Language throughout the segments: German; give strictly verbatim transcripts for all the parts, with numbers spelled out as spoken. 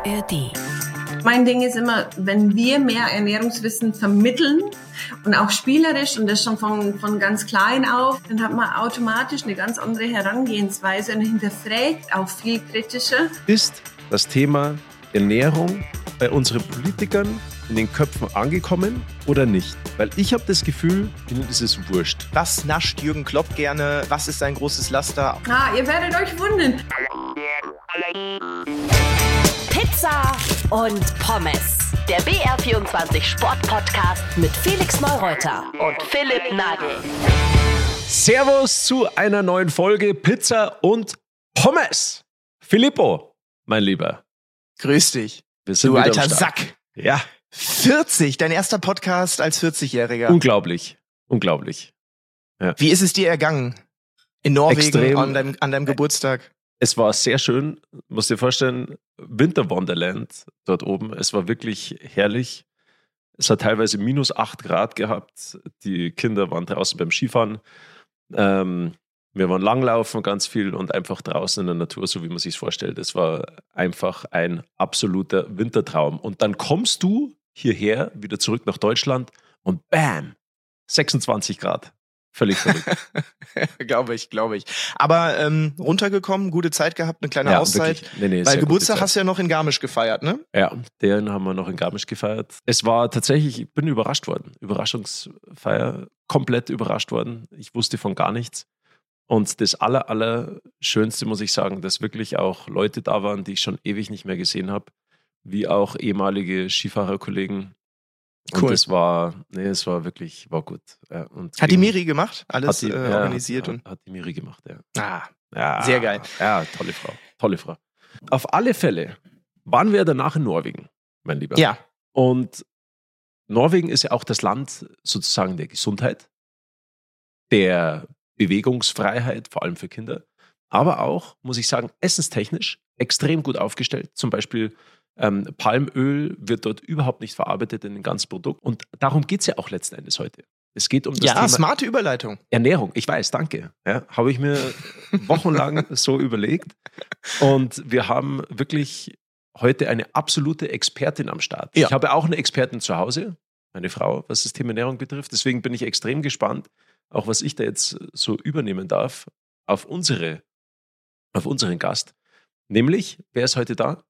A R D. Mein Ding ist immer, wenn wir mehr Ernährungswissen vermitteln und auch spielerisch und das schon von, von ganz klein auf, dann hat man automatisch eine ganz andere Herangehensweise und hinterfragt auch viel kritischer. Ist das Thema Ernährung bei unseren Politikern in den Köpfen angekommen oder nicht? Weil ich habe das Gefühl, ihnen ist es wurscht. Was nascht Jürgen Klopp gerne? Was ist sein großes Laster? Ah, ihr werdet euch wundern. Pizza und Pommes. Der B R vierundzwanzig Sport-Podcast mit Felix Neureuter und Philipp Nagel. Servus zu einer neuen Folge Pizza und Pommes. Filippo, mein Lieber. Grüß dich. Wir sind du wieder alter am Start. Sack. Ja. vierzig, dein erster Podcast als vierzig-Jähriger. Unglaublich. Unglaublich. Ja. Wie ist es dir ergangen? In Norwegen Extrem. an deinem, an deinem Geburtstag? Es war sehr schön. Musst dir vorstellen, Winter Wonderland dort oben. Es war wirklich herrlich. Es hat teilweise minus acht Grad gehabt. Die Kinder waren draußen beim Skifahren. Ähm, wir waren langlaufen ganz viel und einfach draußen in der Natur, so wie man sich es vorstellt. Es war einfach ein absoluter Wintertraum. Und dann kommst du hierher, wieder zurück nach Deutschland und bam, sechsundzwanzig Grad. Völlig verrückt. glaube ich, glaube ich. Aber ähm, runtergekommen, gute Zeit gehabt, eine kleine Ja, Auszeit. nee, nee, weil sehr Geburtstag gute Zeit. hast du ja noch in Garmisch gefeiert, ne? Ja, den haben wir noch in Garmisch gefeiert. Es war tatsächlich, ich bin überrascht worden. Überraschungsfeier, komplett überrascht worden. Ich wusste von gar nichts. Und das aller, aller Schönste, muss ich sagen, dass wirklich auch Leute da waren, die ich schon ewig nicht mehr gesehen habe, wie auch ehemalige Skifahrerkollegen. Cool. Und es war, nee, es war wirklich, war gut. Ja, und Hat die Miri gemacht? Alles hat die, äh, ja, organisiert? Hat, und hat die Miri gemacht, ja. Ah, ja. sehr geil. Ja, tolle Frau, tolle Frau. Auf alle Fälle waren wir danach in Norwegen, mein Lieber. Ja. Und Norwegen ist ja auch das Land sozusagen der Gesundheit, der Bewegungsfreiheit, vor allem für Kinder, aber auch, muss ich sagen, essenstechnisch extrem gut aufgestellt. Zum Beispiel ähm, Palmöl wird dort überhaupt nicht verarbeitet in den ganzen Produkt. Und darum geht es ja auch letzten Endes heute. Es geht um das Ja, Thema smarte Überleitung. Ernährung. Ich weiß, danke. Ja, habe ich mir wochenlang so überlegt. Und wir haben wirklich heute eine absolute Expertin am Start. Ja. Ich habe auch eine Expertin zu Hause, meine Frau, was das Thema Ernährung betrifft. Deswegen bin ich extrem gespannt, auch was ich da jetzt so übernehmen darf, auf unsere, auf unseren Gast. Nämlich, wer ist heute da?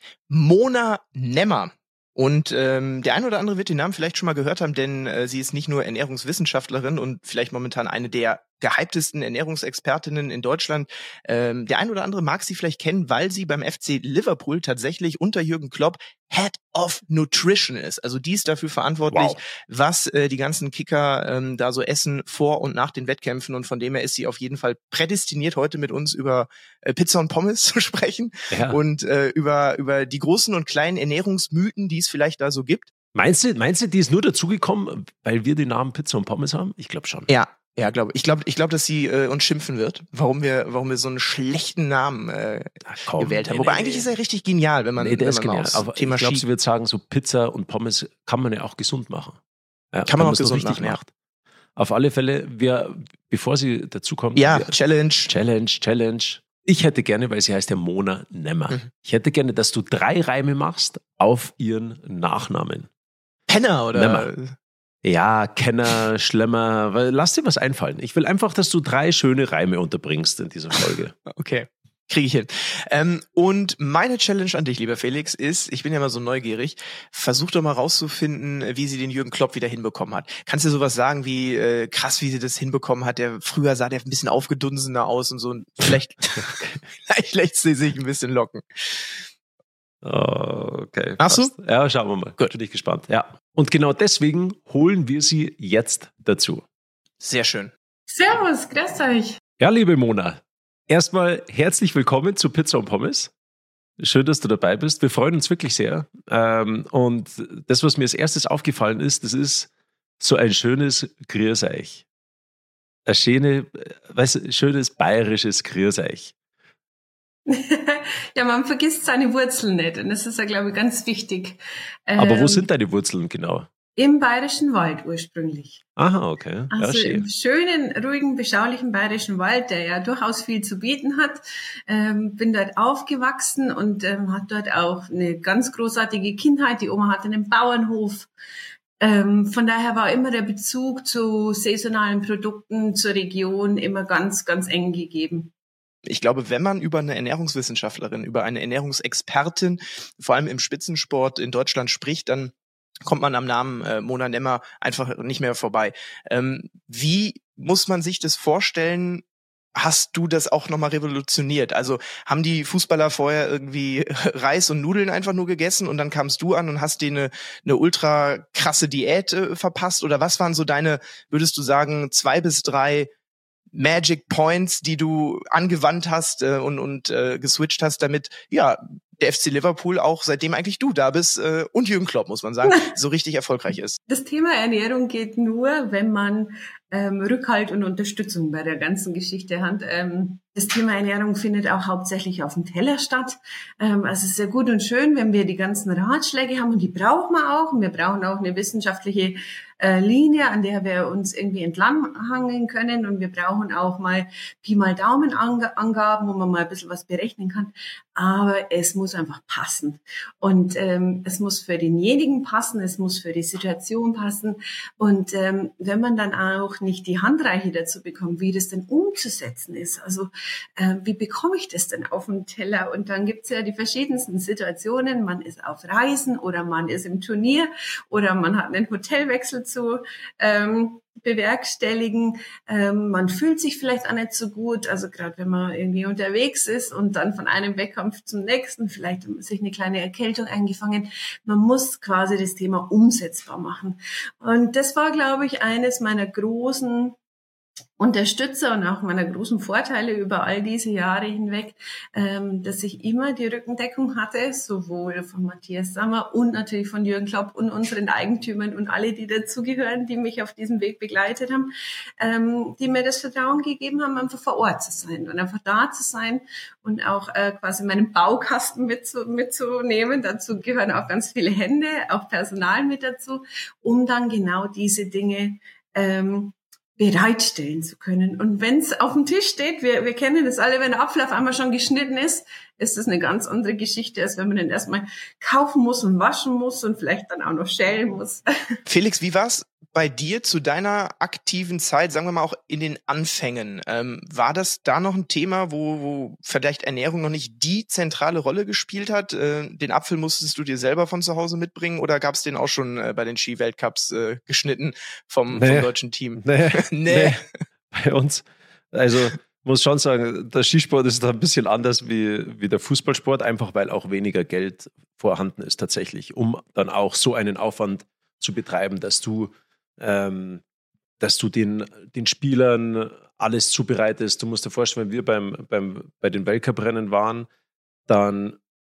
Mona Nemmer. Und ähm, der ein oder andere wird den Namen vielleicht schon mal gehört haben, denn äh, sie ist nicht nur Ernährungswissenschaftlerin und vielleicht momentan eine der gehyptesten Ernährungsexpertinnen in Deutschland. Ähm, der ein oder andere mag sie vielleicht kennen, weil sie beim F C Liverpool tatsächlich unter Jürgen Klopp Head of Nutrition ist. Also die ist dafür verantwortlich, Wow. was äh, die ganzen Kicker ähm, da so essen vor und nach den Wettkämpfen. Und von dem her ist sie auf jeden Fall prädestiniert, heute mit uns über äh, Pizza und Pommes zu sprechen Ja. und äh, über über die großen und kleinen Ernährungsmythen, die es vielleicht da so gibt. Meinst du, meinst du, die ist nur dazugekommen, weil wir den Namen Pizza und Pommes haben? Ich glaube schon. Ja, ja, glaube ich. glaube, ich glaube, dass sie äh, uns schimpfen wird, warum wir, warum wir so einen schlechten Namen äh, Ach, komm, gewählt haben. nee, Wobei nee, eigentlich nee. ist er richtig genial, wenn man, Nee, der wenn ist man mal genial. aufs Aber Thema ich glaube, Ski- sie wird sagen, so Pizza und Pommes kann man ja auch gesund machen. Ja, Kann man auch es noch gesund richtig machen, ja. macht. Auf alle Fälle, wir, bevor sie dazukommt, Ja, wir, Challenge. Challenge, Challenge. Ich hätte gerne, weil sie heißt ja Mona Nemmer, Mhm. ich hätte gerne, dass du drei Reime machst auf ihren Nachnamen. Penner oder? Nemmer. Ja, Kenner, Schlemmer, weil, lass dir was einfallen. Ich will einfach, dass du drei schöne Reime unterbringst in dieser Folge. Okay, kriege ich hin. Ähm, und meine Challenge an dich, lieber Felix, ist, ich bin ja immer so neugierig, versuch doch mal rauszufinden, wie sie den Jürgen Klopp wieder hinbekommen hat. Kannst du sowas sagen wie, äh, krass, wie sie das hinbekommen hat? Der, früher sah der ein bisschen aufgedunsener aus und so. Und vielleicht, vielleicht lässt sie sich ein bisschen locken. Oh, okay. Ach so? passt. Ja, schauen wir mal. Gut. Bin ich gespannt. Ja. Und genau deswegen holen wir sie jetzt dazu. Sehr schön. Servus, grüßt euch. Ja, liebe Mona, erstmal herzlich willkommen zu Pizza und Pommes. Schön, dass du dabei bist. Wir freuen uns wirklich sehr. Ähm, und das, was mir als erstes aufgefallen ist, das ist so ein schönes Grüß euch. Ein schöne, weißt du, schönes bayerisches Grüß euch. Ja, man vergisst seine Wurzeln nicht und das ist ja, glaube ich, ganz wichtig. Aber Ähm, wo sind deine Wurzeln genau? im Bayerischen Wald ursprünglich. Aha, okay. Also ja, im schönen, ruhigen, beschaulichen Bayerischen Wald, der ja durchaus viel zu bieten hat. Ähm, bin dort aufgewachsen und ähm, hat dort auch eine ganz großartige Kindheit. Die Oma hatte einen Bauernhof. Ähm, von daher war immer der Bezug zu saisonalen Produkten, zur Region immer ganz, ganz eng gegeben. Ich glaube, wenn man über eine Ernährungswissenschaftlerin, über eine Ernährungsexpertin, vor allem im Spitzensport in Deutschland spricht, dann kommt man am Namen äh, Mona Nemmer einfach nicht mehr vorbei. Ähm, wie muss man sich das vorstellen? Hast du das auch nochmal revolutioniert? Also haben die Fußballer vorher irgendwie Reis und Nudeln einfach nur gegessen und dann kamst du an und hast denen eine, eine ultra krasse Diät äh, verpasst? Oder was waren so deine, würdest du sagen, zwei bis drei Magic Points, die du angewandt hast äh, und, und äh, geswitcht hast, damit ja der F C Liverpool auch, seitdem eigentlich du da bist äh, und Jürgen Klopp, muss man sagen, so richtig erfolgreich ist? Das Thema Ernährung geht nur, wenn man ähm, Rückhalt und Unterstützung bei der ganzen Geschichte hat. Ähm, das Thema Ernährung findet auch hauptsächlich auf dem Teller statt. Ähm, also es ist ja gut und schön, wenn wir die ganzen Ratschläge haben, und die brauchen wir auch. Und wir brauchen auch eine wissenschaftliche äh, Linie, an der wir uns irgendwie entlanghangeln können. Und wir brauchen auch mal Pi mal Daumen-Angaben, wo man mal ein bisschen was berechnen kann. Aber es muss einfach passen. Und ähm, es muss für denjenigen passen, es muss für die Situation passen. Und ähm, wenn man dann auch nicht die Handreiche dazu bekommt, wie das denn umzusetzen ist, also äh, wie bekomme ich das denn auf dem Teller? Und dann gibt's ja die verschiedensten Situationen. Man ist auf Reisen oder man ist im Turnier oder man hat einen Hotelwechsel zu ähm, bewerkstelligen. Ähm, man fühlt sich vielleicht auch nicht so gut, also gerade wenn man irgendwie unterwegs ist und dann von einem Wettkampf zum nächsten, vielleicht hat sich eine kleine Erkältung eingefangen. Man muss quasi das Thema umsetzbar machen. Und das war, glaube ich, eines meiner großen Unterstützer und auch meiner großen Vorteile über all diese Jahre hinweg, ähm, dass ich immer die Rückendeckung hatte, sowohl von Matthias Sammer und natürlich von Jürgen Klopp und unseren Eigentümern und alle, die dazugehören, die mich auf diesem Weg begleitet haben, ähm, die mir das Vertrauen gegeben haben, einfach vor Ort zu sein und einfach da zu sein und auch äh, quasi meinen Baukasten mitzu, mitzunehmen. Dazu gehören auch ganz viele Hände, auch Personal mit dazu, um dann genau diese Dinge ähm, bereitstellen zu können. Und wenn es auf dem Tisch steht, wir, wir kennen das alle, wenn der Apfel auf einmal schon geschnitten ist, ist das eine ganz andere Geschichte, als wenn man den erstmal kaufen muss und waschen muss und vielleicht dann auch noch schälen muss. Felix, wie war's bei dir zu deiner aktiven Zeit, sagen wir mal auch in den Anfängen? Ähm, war das da noch ein Thema, wo, wo vielleicht Ernährung noch nicht die zentrale Rolle gespielt hat? Äh, den Apfel musstest du dir selber von zu Hause mitbringen oder gab es den auch schon äh, bei den Ski-Weltcups äh, geschnitten vom, nee. vom deutschen Team? Nee. nee. nee. Bei uns, also muss schon sagen, der Skisport ist da ein bisschen anders wie, wie der Fußballsport, einfach weil auch weniger Geld vorhanden ist tatsächlich, um dann auch so einen Aufwand zu betreiben, dass du ähm, dass du den, den Spielern alles zubereitest. Du musst dir vorstellen, wenn wir beim, beim, bei den Weltcuprennen waren, dann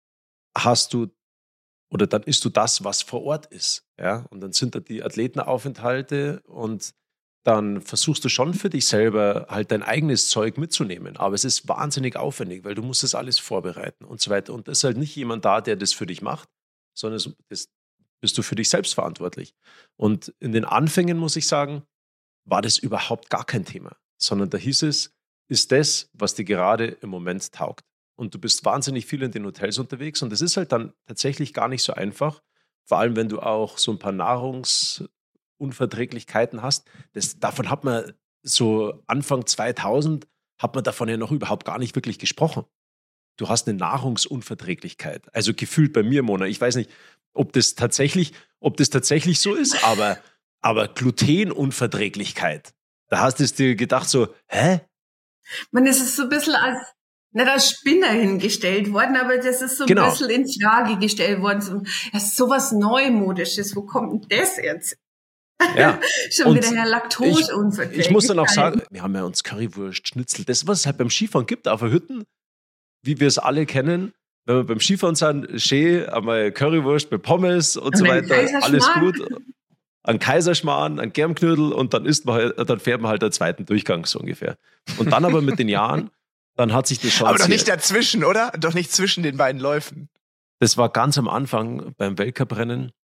hast du oder dann isst du das, was vor Ort ist. Ja? Und dann sind da die Athletenaufenthalte und dann versuchst du schon für dich selber halt dein eigenes Zeug mitzunehmen. Aber es ist wahnsinnig aufwendig, weil du musst das alles vorbereiten und so weiter. Und es ist halt nicht jemand da, der das für dich macht, sondern das bist du für dich selbst verantwortlich. Und in den Anfängen, muss ich sagen, war das überhaupt gar kein Thema. Sondern da hieß es, ist das, was dir gerade im Moment taugt. Und du bist wahnsinnig viel in den Hotels unterwegs. Und das ist halt dann tatsächlich gar nicht so einfach. Vor allem, wenn du auch so ein paar Nahrungs- Unverträglichkeiten hast. Das, davon hat man so Anfang zweitausend hat man davon ja noch überhaupt gar nicht wirklich gesprochen. Du hast eine Nahrungsunverträglichkeit. Also gefühlt bei mir, Mona. Ich weiß nicht, ob das tatsächlich, ob das tatsächlich so ist, aber, aber Glutenunverträglichkeit. Da hast du dir gedacht so, hä? Man ist es so ein bisschen als nicht als Spinner hingestellt worden, aber das ist so ein genau. bisschen in Frage gestellt worden. So, das ist sowas Neumodisches. Wo kommt denn das jetzt? Ja. Schon und wieder Herr Laktoseunverträglichkeit. Ich, ich muss dann auch sagen, wir haben ja uns Currywurst, Schnitzel, das, was es halt beim Skifahren gibt, auf der Hütten, wie wir es alle kennen, wenn wir beim Skifahren sind, schön, einmal Currywurst mit Pommes und, und so weiter, alles gut. Ein Kaiserschmarrn, ein Germknödel und dann isst man halt, dann fährt man halt den zweiten Durchgang so ungefähr. Und dann aber mit den Jahren, dann hat sich das schon... Aber doch nicht dazwischen, oder? Doch nicht zwischen den beiden Läufen. Das war ganz am Anfang beim Weltcuprennen.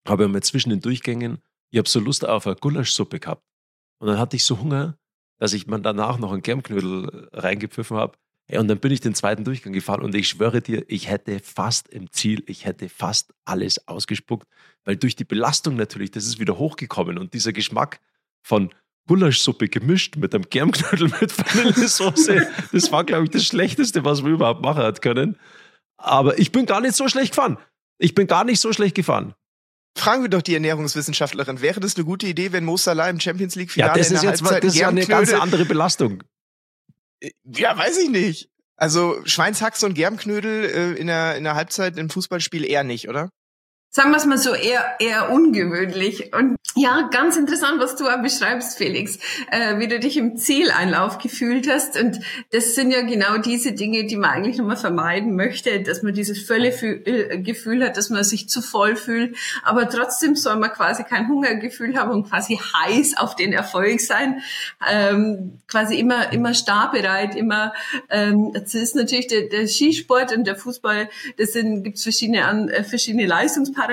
habe ich mal zwischen den Durchgängen, ich habe so Lust auf eine Gulaschsuppe gehabt. Und dann hatte ich so Hunger, dass ich mir danach noch einen Germknödel reingepfiffen habe. Hey, und dann bin ich den zweiten Durchgang gefahren und ich schwöre dir, ich hätte fast im Ziel, ich hätte fast alles ausgespuckt, weil durch die Belastung natürlich, das ist wieder hochgekommen und dieser Geschmack von Gulaschsuppe gemischt mit einem Germknödel mit Vanillesoße, das war, glaube ich, das Schlechteste, was wir überhaupt machen hat können. Aber ich bin gar nicht so schlecht gefahren. Ich bin gar nicht so schlecht gefahren. Fragen wir doch die Ernährungswissenschaftlerin, wäre das eine gute Idee, wenn Mo Salah im Champions League-Finale ja, das ist in der jetzt Halbzeit das ist ja eine ganz andere Belastung. Ja, weiß ich nicht. Also Schweinshaxe und Germknödel äh, in, der, in der Halbzeit im Fußballspiel eher nicht, oder? Sagen wir es mal so, eher, eher ungewöhnlich. Und ja, ganz interessant, was du auch beschreibst, Felix, äh, wie du dich im Zieleinlauf gefühlt hast. Und das sind ja genau diese Dinge, die man eigentlich nochmal vermeiden möchte, dass man dieses Völlegefühl hat, dass man sich zu voll fühlt. Aber trotzdem soll man quasi kein Hungergefühl haben und quasi heiß auf den Erfolg sein. Ähm, quasi immer, immer startbereit, immer, ähm, das ist natürlich der, der Skisport und der Fußball, das sind, gibt's verschiedene, an, äh, verschiedene Leistungsparameter,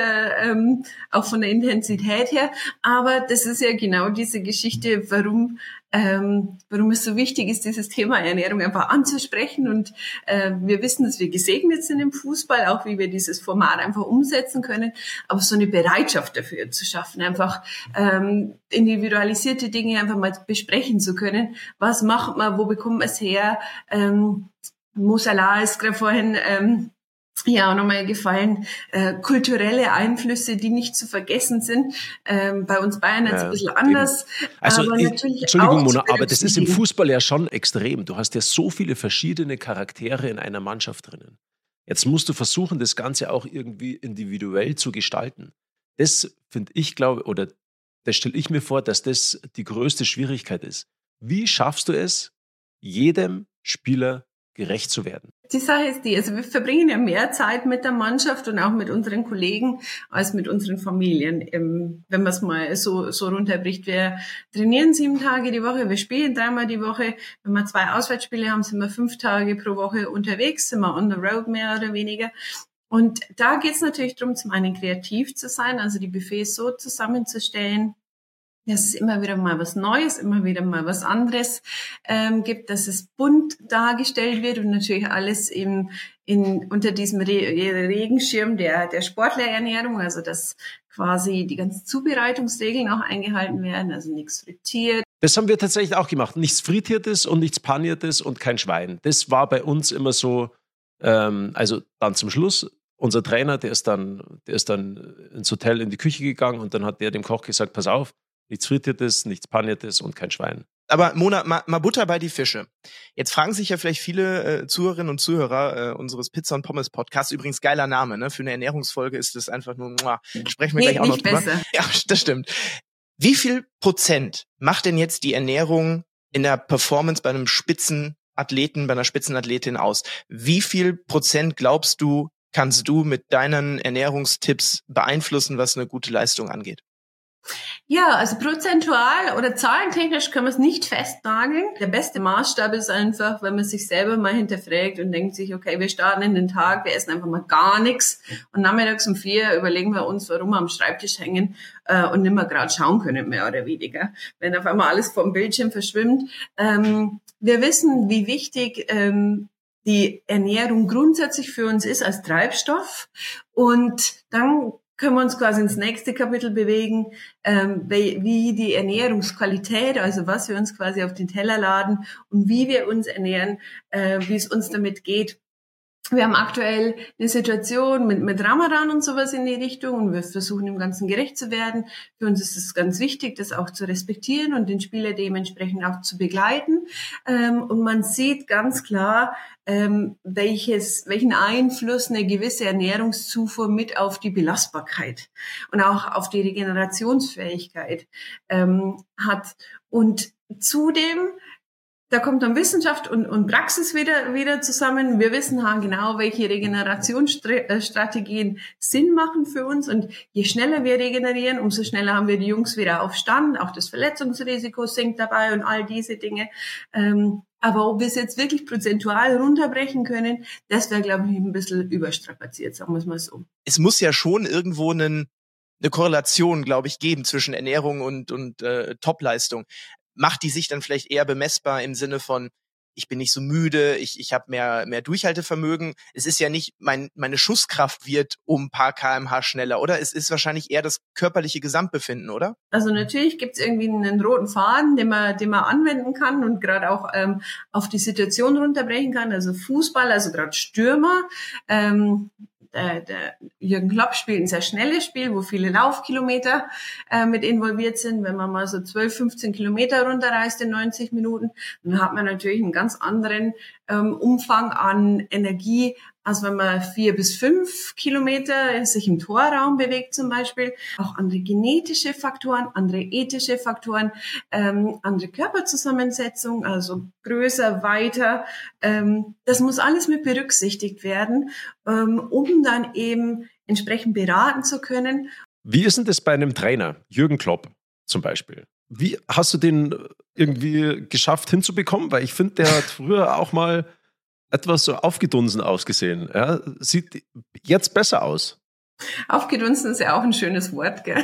ähm, auch von der Intensität her. Aber das ist ja genau diese Geschichte, warum ähm, warum es so wichtig ist, dieses Thema Ernährung einfach anzusprechen. Und äh, wir wissen, dass wir gesegnet sind im Fußball, auch wie wir dieses Format einfach umsetzen können. Aber so eine Bereitschaft dafür zu schaffen, einfach ähm, individualisierte Dinge einfach mal besprechen zu können. Was macht man, wo bekommt man es her? Ähm, Mo Salah ist gerade vorhin ähm, ja auch nochmal gefallen, äh, kulturelle Einflüsse, die nicht zu vergessen sind. Ähm, bei uns Bayern jetzt ja, ein bisschen anders. Also, aber ich, natürlich Entschuldigung, auch Mona, aber das ist im Fußball ja schon extrem. Du hast ja so viele verschiedene Charaktere in einer Mannschaft drinnen. Jetzt musst du versuchen, das Ganze auch irgendwie individuell zu gestalten. Das finde ich, glaube oder das stelle ich mir vor, dass das die größte Schwierigkeit ist. Wie schaffst du es, jedem Spieler gerecht zu werden? Die Sache ist die, also wir verbringen ja mehr Zeit mit der Mannschaft und auch mit unseren Kollegen als mit unseren Familien. Wenn man es mal so, so runterbricht, wir trainieren sieben Tage die Woche, wir spielen dreimal die Woche. Wenn wir zwei Auswärtsspiele haben, sind wir fünf Tage pro Woche unterwegs, sind wir on the road mehr oder weniger. Und da geht es natürlich darum, zum einen kreativ zu sein, also die Buffets so zusammenzustellen, dass es immer wieder mal was Neues, immer wieder mal was anderes ähm, gibt, dass es bunt dargestellt wird und natürlich alles eben in, unter diesem Re- Regenschirm der, der Sportlerernährung, also dass quasi die ganzen Zubereitungsregeln auch eingehalten werden, also nichts frittiert. Das haben wir tatsächlich auch gemacht. Nichts Frittiertes und nichts Paniertes und kein Schwein. Das war bei uns immer so, ähm, also dann zum Schluss, unser Trainer, der ist dann, der ist dann ins Hotel in die Küche gegangen und dann hat der dem Koch gesagt, pass auf, nichts Frittiertes, nichts Paniertes und kein Schwein. Aber Mona, mal, mal Butter bei die Fische. Jetzt fragen sich ja vielleicht viele äh, Zuhörerinnen und Zuhörer äh, unseres Pizza und Pommes Podcasts, übrigens geiler Name, ne? Für eine Ernährungsfolge ist das einfach nur, muah, sprechen wir nee, gleich auch noch drüber. Besser. Ja, das stimmt. Wie viel Prozent macht denn jetzt die Ernährung in der Performance bei einem Spitzenathleten, bei einer Spitzenathletin aus? Wie viel Prozent glaubst du, kannst du mit deinen Ernährungstipps beeinflussen, was eine gute Leistung angeht? Ja, also prozentual oder zahlentechnisch kann man es nicht festnageln. Der beste Maßstab ist einfach, wenn man sich selber mal hinterfragt und denkt sich, okay, wir starten in den Tag, wir essen einfach mal gar nichts und nachmittags um vier überlegen wir uns, warum wir am Schreibtisch hängen äh, und nicht mehr gerade schauen können, mehr oder weniger. Wenn auf einmal alles vom Bildschirm verschwimmt. Ähm, wir wissen, wie wichtig ähm, die Ernährung grundsätzlich für uns ist als Treibstoff und dann können wir uns quasi ins nächste Kapitel bewegen, ähm, wie, wie die Ernährungsqualität, also was wir uns quasi auf den Teller laden und wie wir uns ernähren, äh, wie es uns damit geht. Wir haben aktuell eine Situation mit, mit Ramadan und sowas in die Richtung und wir versuchen dem Ganzen gerecht zu werden. Für uns ist es ganz wichtig, das auch zu respektieren und den Spieler dementsprechend auch zu begleiten. Ähm, und man sieht ganz klar, ähm, welches, welchen Einfluss eine gewisse Ernährungszufuhr mit auf die Belastbarkeit und auch auf die Regenerationsfähigkeit ähm, hat. Und zudem da kommt dann Wissenschaft und, und Praxis wieder, wieder zusammen. Wir wissen genau, welche Regenerationsstrategien Sinn machen für uns. Und je schneller wir regenerieren, umso schneller haben wir die Jungs wieder auf Stand. Auch das Verletzungsrisiko sinkt dabei und all diese Dinge. Ähm, aber ob wir es jetzt wirklich prozentual runterbrechen können, das wäre, glaube ich, ein bisschen überstrapaziert, sagen wir es mal so. Es muss ja schon irgendwo einen eine Korrelation, glaube ich, geben zwischen Ernährung und, und äh, Topleistung. Macht die sich dann vielleicht eher bemessbar im Sinne von, ich bin nicht so müde, ich ich habe mehr mehr Durchhaltevermögen. Es ist ja nicht, mein meine Schusskraft wird um ein paar Kilometer pro Stunde schneller, oder? Es ist wahrscheinlich eher das körperliche Gesamtbefinden, oder? Also natürlich gibt es irgendwie einen roten Faden, den man den man anwenden kann und gerade auch ähm, auf die Situation runterbrechen kann. Also Fußball, also gerade Stürmer. Ähm, Der, der Jürgen Klopp spielt ein sehr schnelles Spiel, wo viele Laufkilometer äh, mit involviert sind. Wenn man mal so zwölf, fünfzehn Kilometer runterreist in neunzig Minuten, dann hat man natürlich einen ganz anderen ähm, Umfang an Energie, als wenn man vier bis fünf Kilometer sich im Torraum bewegt zum Beispiel. Auch andere genetische Faktoren, andere ethische Faktoren, ähm, andere Körperzusammensetzung, also größer, weiter. Ähm, das muss alles mit berücksichtigt werden, ähm, um dann eben entsprechend beraten zu können. Wie ist denn das bei einem Trainer, Jürgen Klopp zum Beispiel? Wie hast du den irgendwie geschafft hinzubekommen? Weil ich finde, der hat früher auch mal etwas so aufgedunsen ausgesehen. Ja, sieht jetzt besser aus. Aufgedunsen ist ja auch ein schönes Wort, gell?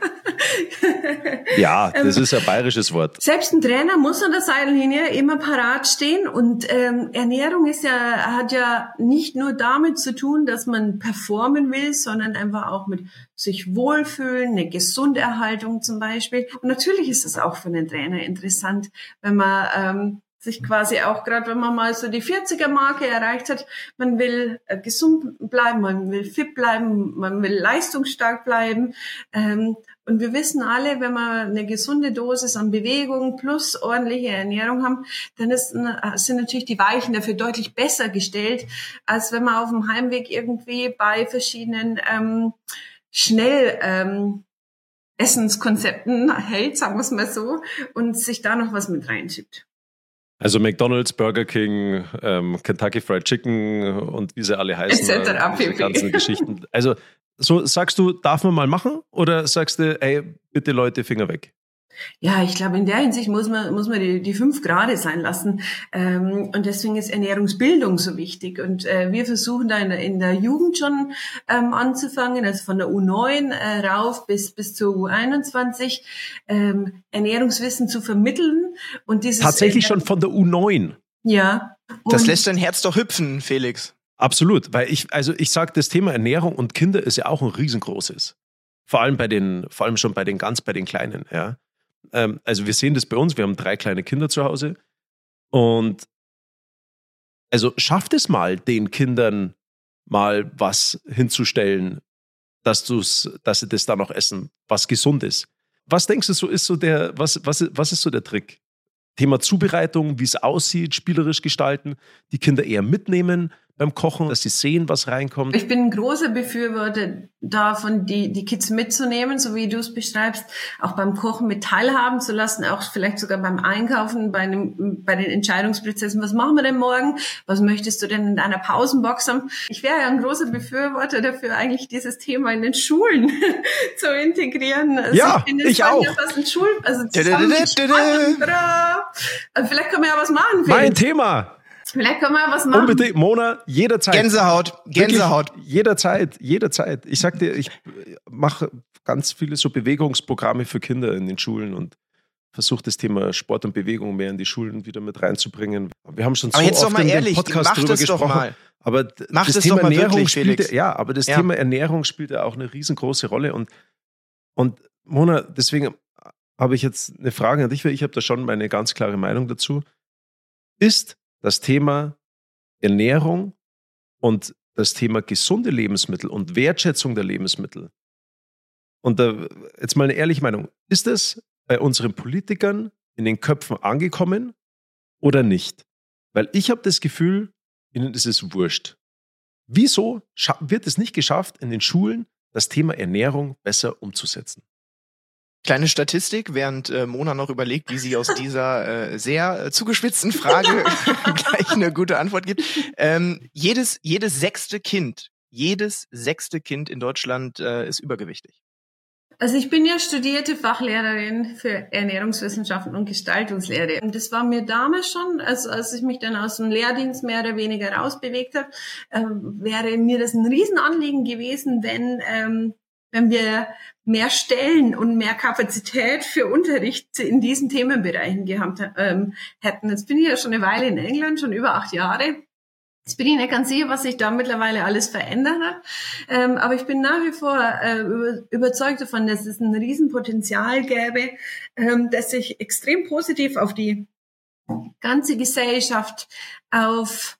Ja, das ist ein bayerisches Wort. Selbst ein Trainer muss an der Seitenlinie immer parat stehen und ähm, Ernährung ist ja, hat ja nicht nur damit zu tun, dass man performen will, sondern einfach auch mit sich wohlfühlen, eine Gesunderhaltung zum Beispiel. Und natürlich ist es auch für einen Trainer interessant, wenn man ähm, sich quasi auch, gerade wenn man mal so die vierziger-Marke erreicht hat, man will äh, gesund bleiben, man will fit bleiben, man will leistungsstark bleiben. Ähm, und wir wissen alle, wenn wir eine gesunde Dosis an Bewegung plus ordentliche Ernährung haben, dann ist, sind natürlich die Weichen dafür deutlich besser gestellt, als wenn man auf dem Heimweg irgendwie bei verschiedenen ähm, schnell ähm, Essenskonzepten hält, sagen wir es mal so, und sich da noch was mit reinschiebt. Also McDonald's, Burger King, ähm, Kentucky Fried Chicken und wie sie alle heißen. et cetera Diese ganzen Geschichten. Also so sagst du, darf man mal machen? Oder sagst du, ey, bitte Leute, Finger weg? Ja, ich glaube, in der Hinsicht muss man muss man die, die fünf Grade sein lassen. Ähm, und deswegen ist Ernährungsbildung so wichtig. Und äh, wir versuchen da in der, in der Jugend schon ähm, anzufangen, also von der U neun äh, rauf bis bis zur U einundzwanzig, ähm, Ernährungswissen zu vermitteln. Und dieses Tatsächlich schon von der U neun? Ja. Das lässt dein Herz doch hüpfen, Felix. Absolut, weil ich, also ich sage, das Thema Ernährung und Kinder ist ja auch ein riesengroßes. Vor allem bei den, vor allem schon bei den ganz bei den Kleinen, ja. Also wir sehen das bei uns, wir haben drei kleine Kinder zu Hause und also schafft es mal, den Kindern mal was hinzustellen, dass du's, dass sie das dann auch essen, was gesund ist. Was denkst du, so ist so der, was, was, was ist so der Trick? Thema Zubereitung, wie es aussieht, spielerisch gestalten, die Kinder eher mitnehmen beim Kochen, dass sie sehen, was reinkommt. Ich bin ein großer Befürworter davon, die, die Kids mitzunehmen, so wie du es beschreibst, auch beim Kochen mit teilhaben zu lassen, auch vielleicht sogar beim Einkaufen, bei, einem, bei den Entscheidungsprozessen. Was machen wir denn morgen? Was möchtest du denn in deiner Pausenbox haben? Ich wäre ja ein großer Befürworter dafür, eigentlich dieses Thema in den Schulen zu integrieren. Also ja, ich, finde, ich auch. Ja was ein Schul, also zusammen mit Sport, also vielleicht können wir ja was machen. Mein Felix. Thema. Vielleicht können wir was machen. Unbedingt, Mona, jederzeit. Gänsehaut, Gänsehaut. Wirklich, jederzeit, jederzeit. Ich sag dir, ich mache ganz viele so Bewegungsprogramme für Kinder in den Schulen und versuche das Thema Sport und Bewegung mehr in die Schulen wieder mit reinzubringen. Wir haben schon so aber jetzt oft doch mal in ehrlich, dem Podcast mach drüber das gesprochen. Doch mal. Aber mach das, das Thema doch mal Ernährung wirklich, spielt Felix. ja, aber das ja. Thema Ernährung spielt ja auch eine riesengroße Rolle und und Mona, deswegen habe ich jetzt eine Frage an dich, weil ich habe da schon meine ganz klare Meinung dazu. Ist das Thema Ernährung und das Thema gesunde Lebensmittel und Wertschätzung der Lebensmittel. Und da, jetzt mal eine ehrliche Meinung, ist das bei unseren Politikern in den Köpfen angekommen oder nicht? Weil ich habe das Gefühl, ihnen ist es wurscht. Wieso wird es nicht geschafft, in den Schulen das Thema Ernährung besser umzusetzen? Kleine Statistik, während äh, Mona noch überlegt, wie sie aus dieser äh, sehr äh, zugespitzten Frage gleich eine gute Antwort gibt. Ähm, jedes, jedes sechste Kind, jedes sechste Kind in Deutschland äh, ist übergewichtig. Also ich bin ja studierte Fachlehrerin für Ernährungswissenschaften und Gestaltungslehre. Und das war mir damals schon, also als ich mich dann aus dem Lehrdienst mehr oder weniger rausbewegt habe, äh, wäre mir das ein Riesenanliegen gewesen, wenn ähm, wenn wir mehr Stellen und mehr Kapazität für Unterricht in diesen Themenbereichen gehabt ähm, hätten. Jetzt bin ich ja schon eine Weile in England, schon über acht Jahre. Jetzt bin ich nicht ganz sicher, was sich da mittlerweile alles verändert hat. Ähm, aber ich bin nach wie vor äh, über, überzeugt davon, dass es ein Riesenpotenzial gäbe, ähm, das sich extrem positiv auf die ganze Gesellschaft, auf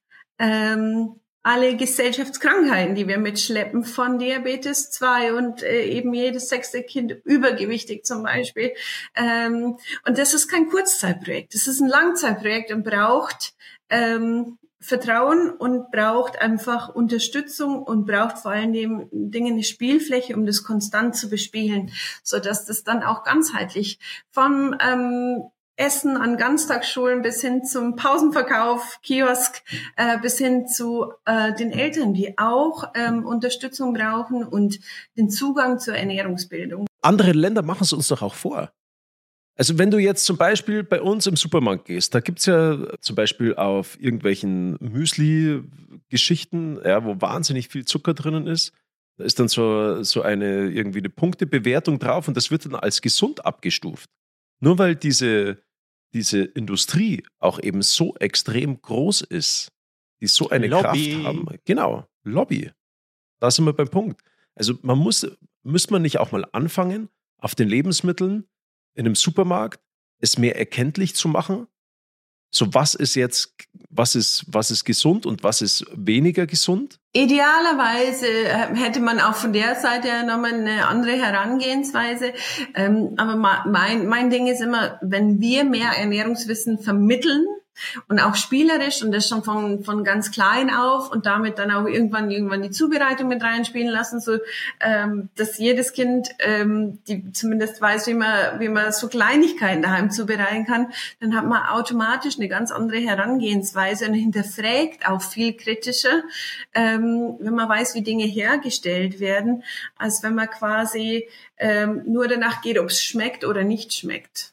ähm, alle Gesellschaftskrankheiten, die wir mitschleppen, von Diabetes zwei und äh, eben jedes sechste Kind übergewichtig zum Beispiel. Ähm, und das ist kein Kurzzeitprojekt, das ist ein Langzeitprojekt und braucht ähm, Vertrauen und braucht einfach Unterstützung und braucht vor allen Dingen eine Spielfläche, um das konstant zu bespielen, so dass das dann auch ganzheitlich vom ähm, Essen an Ganztagsschulen bis hin zum Pausenverkauf, Kiosk, äh, bis hin zu äh, den Eltern, die auch ähm, Unterstützung brauchen und den Zugang zur Ernährungsbildung. Andere Länder machen es uns doch auch vor. Also wenn du jetzt zum Beispiel bei uns im Supermarkt gehst, da gibt es ja zum Beispiel auf irgendwelchen Müsli-Geschichten, ja, wo wahnsinnig viel Zucker drinnen ist, da ist dann so, so eine irgendwie eine Punktebewertung drauf und das wird dann als gesund abgestuft. Nur weil diese, diese Industrie auch eben so extrem groß ist, die so eine Lobby. Kraft haben. Genau, Lobby. Da sind wir beim Punkt. Also man muss, müsste man nicht auch mal anfangen, auf den Lebensmitteln in einem Supermarkt es mehr erkenntlich zu machen? So, was ist jetzt, was ist, was ist gesund und was ist weniger gesund? Idealerweise hätte man auch von der Seite ja nochmal eine andere Herangehensweise. Ähm, aber mein, mein Ding ist immer, wenn wir mehr Ernährungswissen vermitteln, und auch spielerisch und das schon von von ganz klein auf und damit dann auch irgendwann irgendwann die Zubereitung mit reinspielen lassen, so ähm, dass jedes Kind ähm, die zumindest weiß, wie man wie man so Kleinigkeiten daheim zubereiten kann, dann hat man automatisch eine ganz andere Herangehensweise und hinterfragt auch viel kritischer, ähm, wenn man weiß, wie Dinge hergestellt werden, als wenn man quasi ähm, nur danach geht, ob es schmeckt oder nicht schmeckt.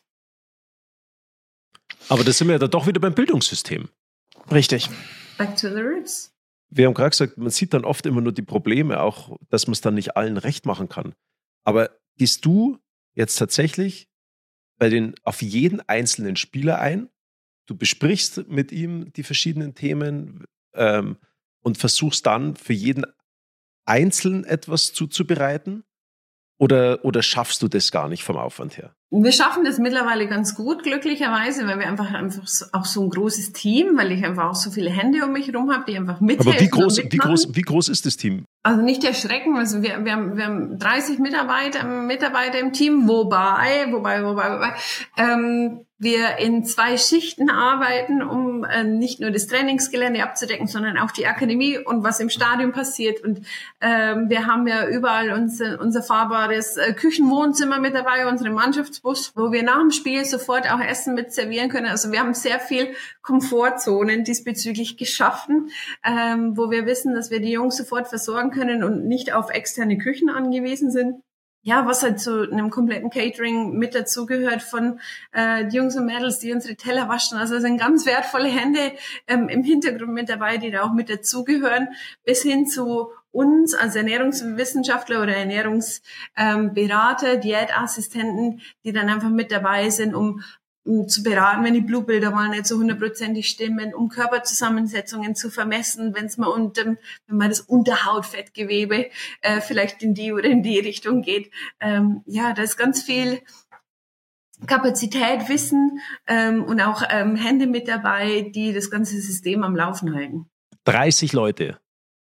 Aber da sind wir ja dann doch wieder beim Bildungssystem. Richtig. Back to the roots. Wir haben gerade gesagt, man sieht dann oft immer nur die Probleme, auch, dass man es dann nicht allen recht machen kann. Aber gehst du jetzt tatsächlich bei den, auf jeden einzelnen Spieler ein? Du besprichst mit ihm die verschiedenen Themen ähm, und versuchst dann für jeden einzeln etwas zuzubereiten? Oder, oder schaffst du das gar nicht vom Aufwand her? Wir schaffen das mittlerweile ganz gut, glücklicherweise, weil wir einfach einfach auch so ein großes Team, weil ich einfach auch so viele Hände um mich herum habe, die einfach mithelfen. Aber wie groß, wie groß, wie groß ist das Team? Also nicht erschrecken, also wir, wir, haben, wir haben dreißig Mitarbeiter, Mitarbeiter im Team, wobei, wobei, wobei, wobei, ähm, wir in zwei Schichten arbeiten, um äh, nicht nur das Trainingsgelände abzudecken, sondern auch die Akademie und was im Stadion passiert. Und ähm, wir haben ja überall unser, unser fahrbares äh, Küchenwohnzimmer mit dabei, unseren Mannschaftsbus, wo wir nach dem Spiel sofort auch Essen mit servieren können. Also wir haben sehr viel Komfortzonen diesbezüglich geschaffen, ähm, wo wir wissen, dass wir die Jungs sofort versorgen können und nicht auf externe Küchen angewiesen sind. Ja, was halt zu einem kompletten Catering mit dazugehört von äh, die Jungs und Mädels, die unsere Teller waschen. Also es sind ganz wertvolle Hände ähm, im Hintergrund mit dabei, die da auch mit dazugehören, bis hin zu uns als Ernährungswissenschaftler oder Ernährungsberater, ähm, Diätassistenten, die dann einfach mit dabei sind, um um zu beraten, wenn die Blutbilder mal nicht so hundertprozentig stimmen, um Körperzusammensetzungen zu vermessen, wenn es mal unter, wenn mal das Unterhautfettgewebe äh, vielleicht in die oder in die Richtung geht. Ähm, ja, da ist ganz viel Kapazität, Wissen ähm, und auch ähm, Hände mit dabei, die das ganze System am Laufen halten. dreißig Leute.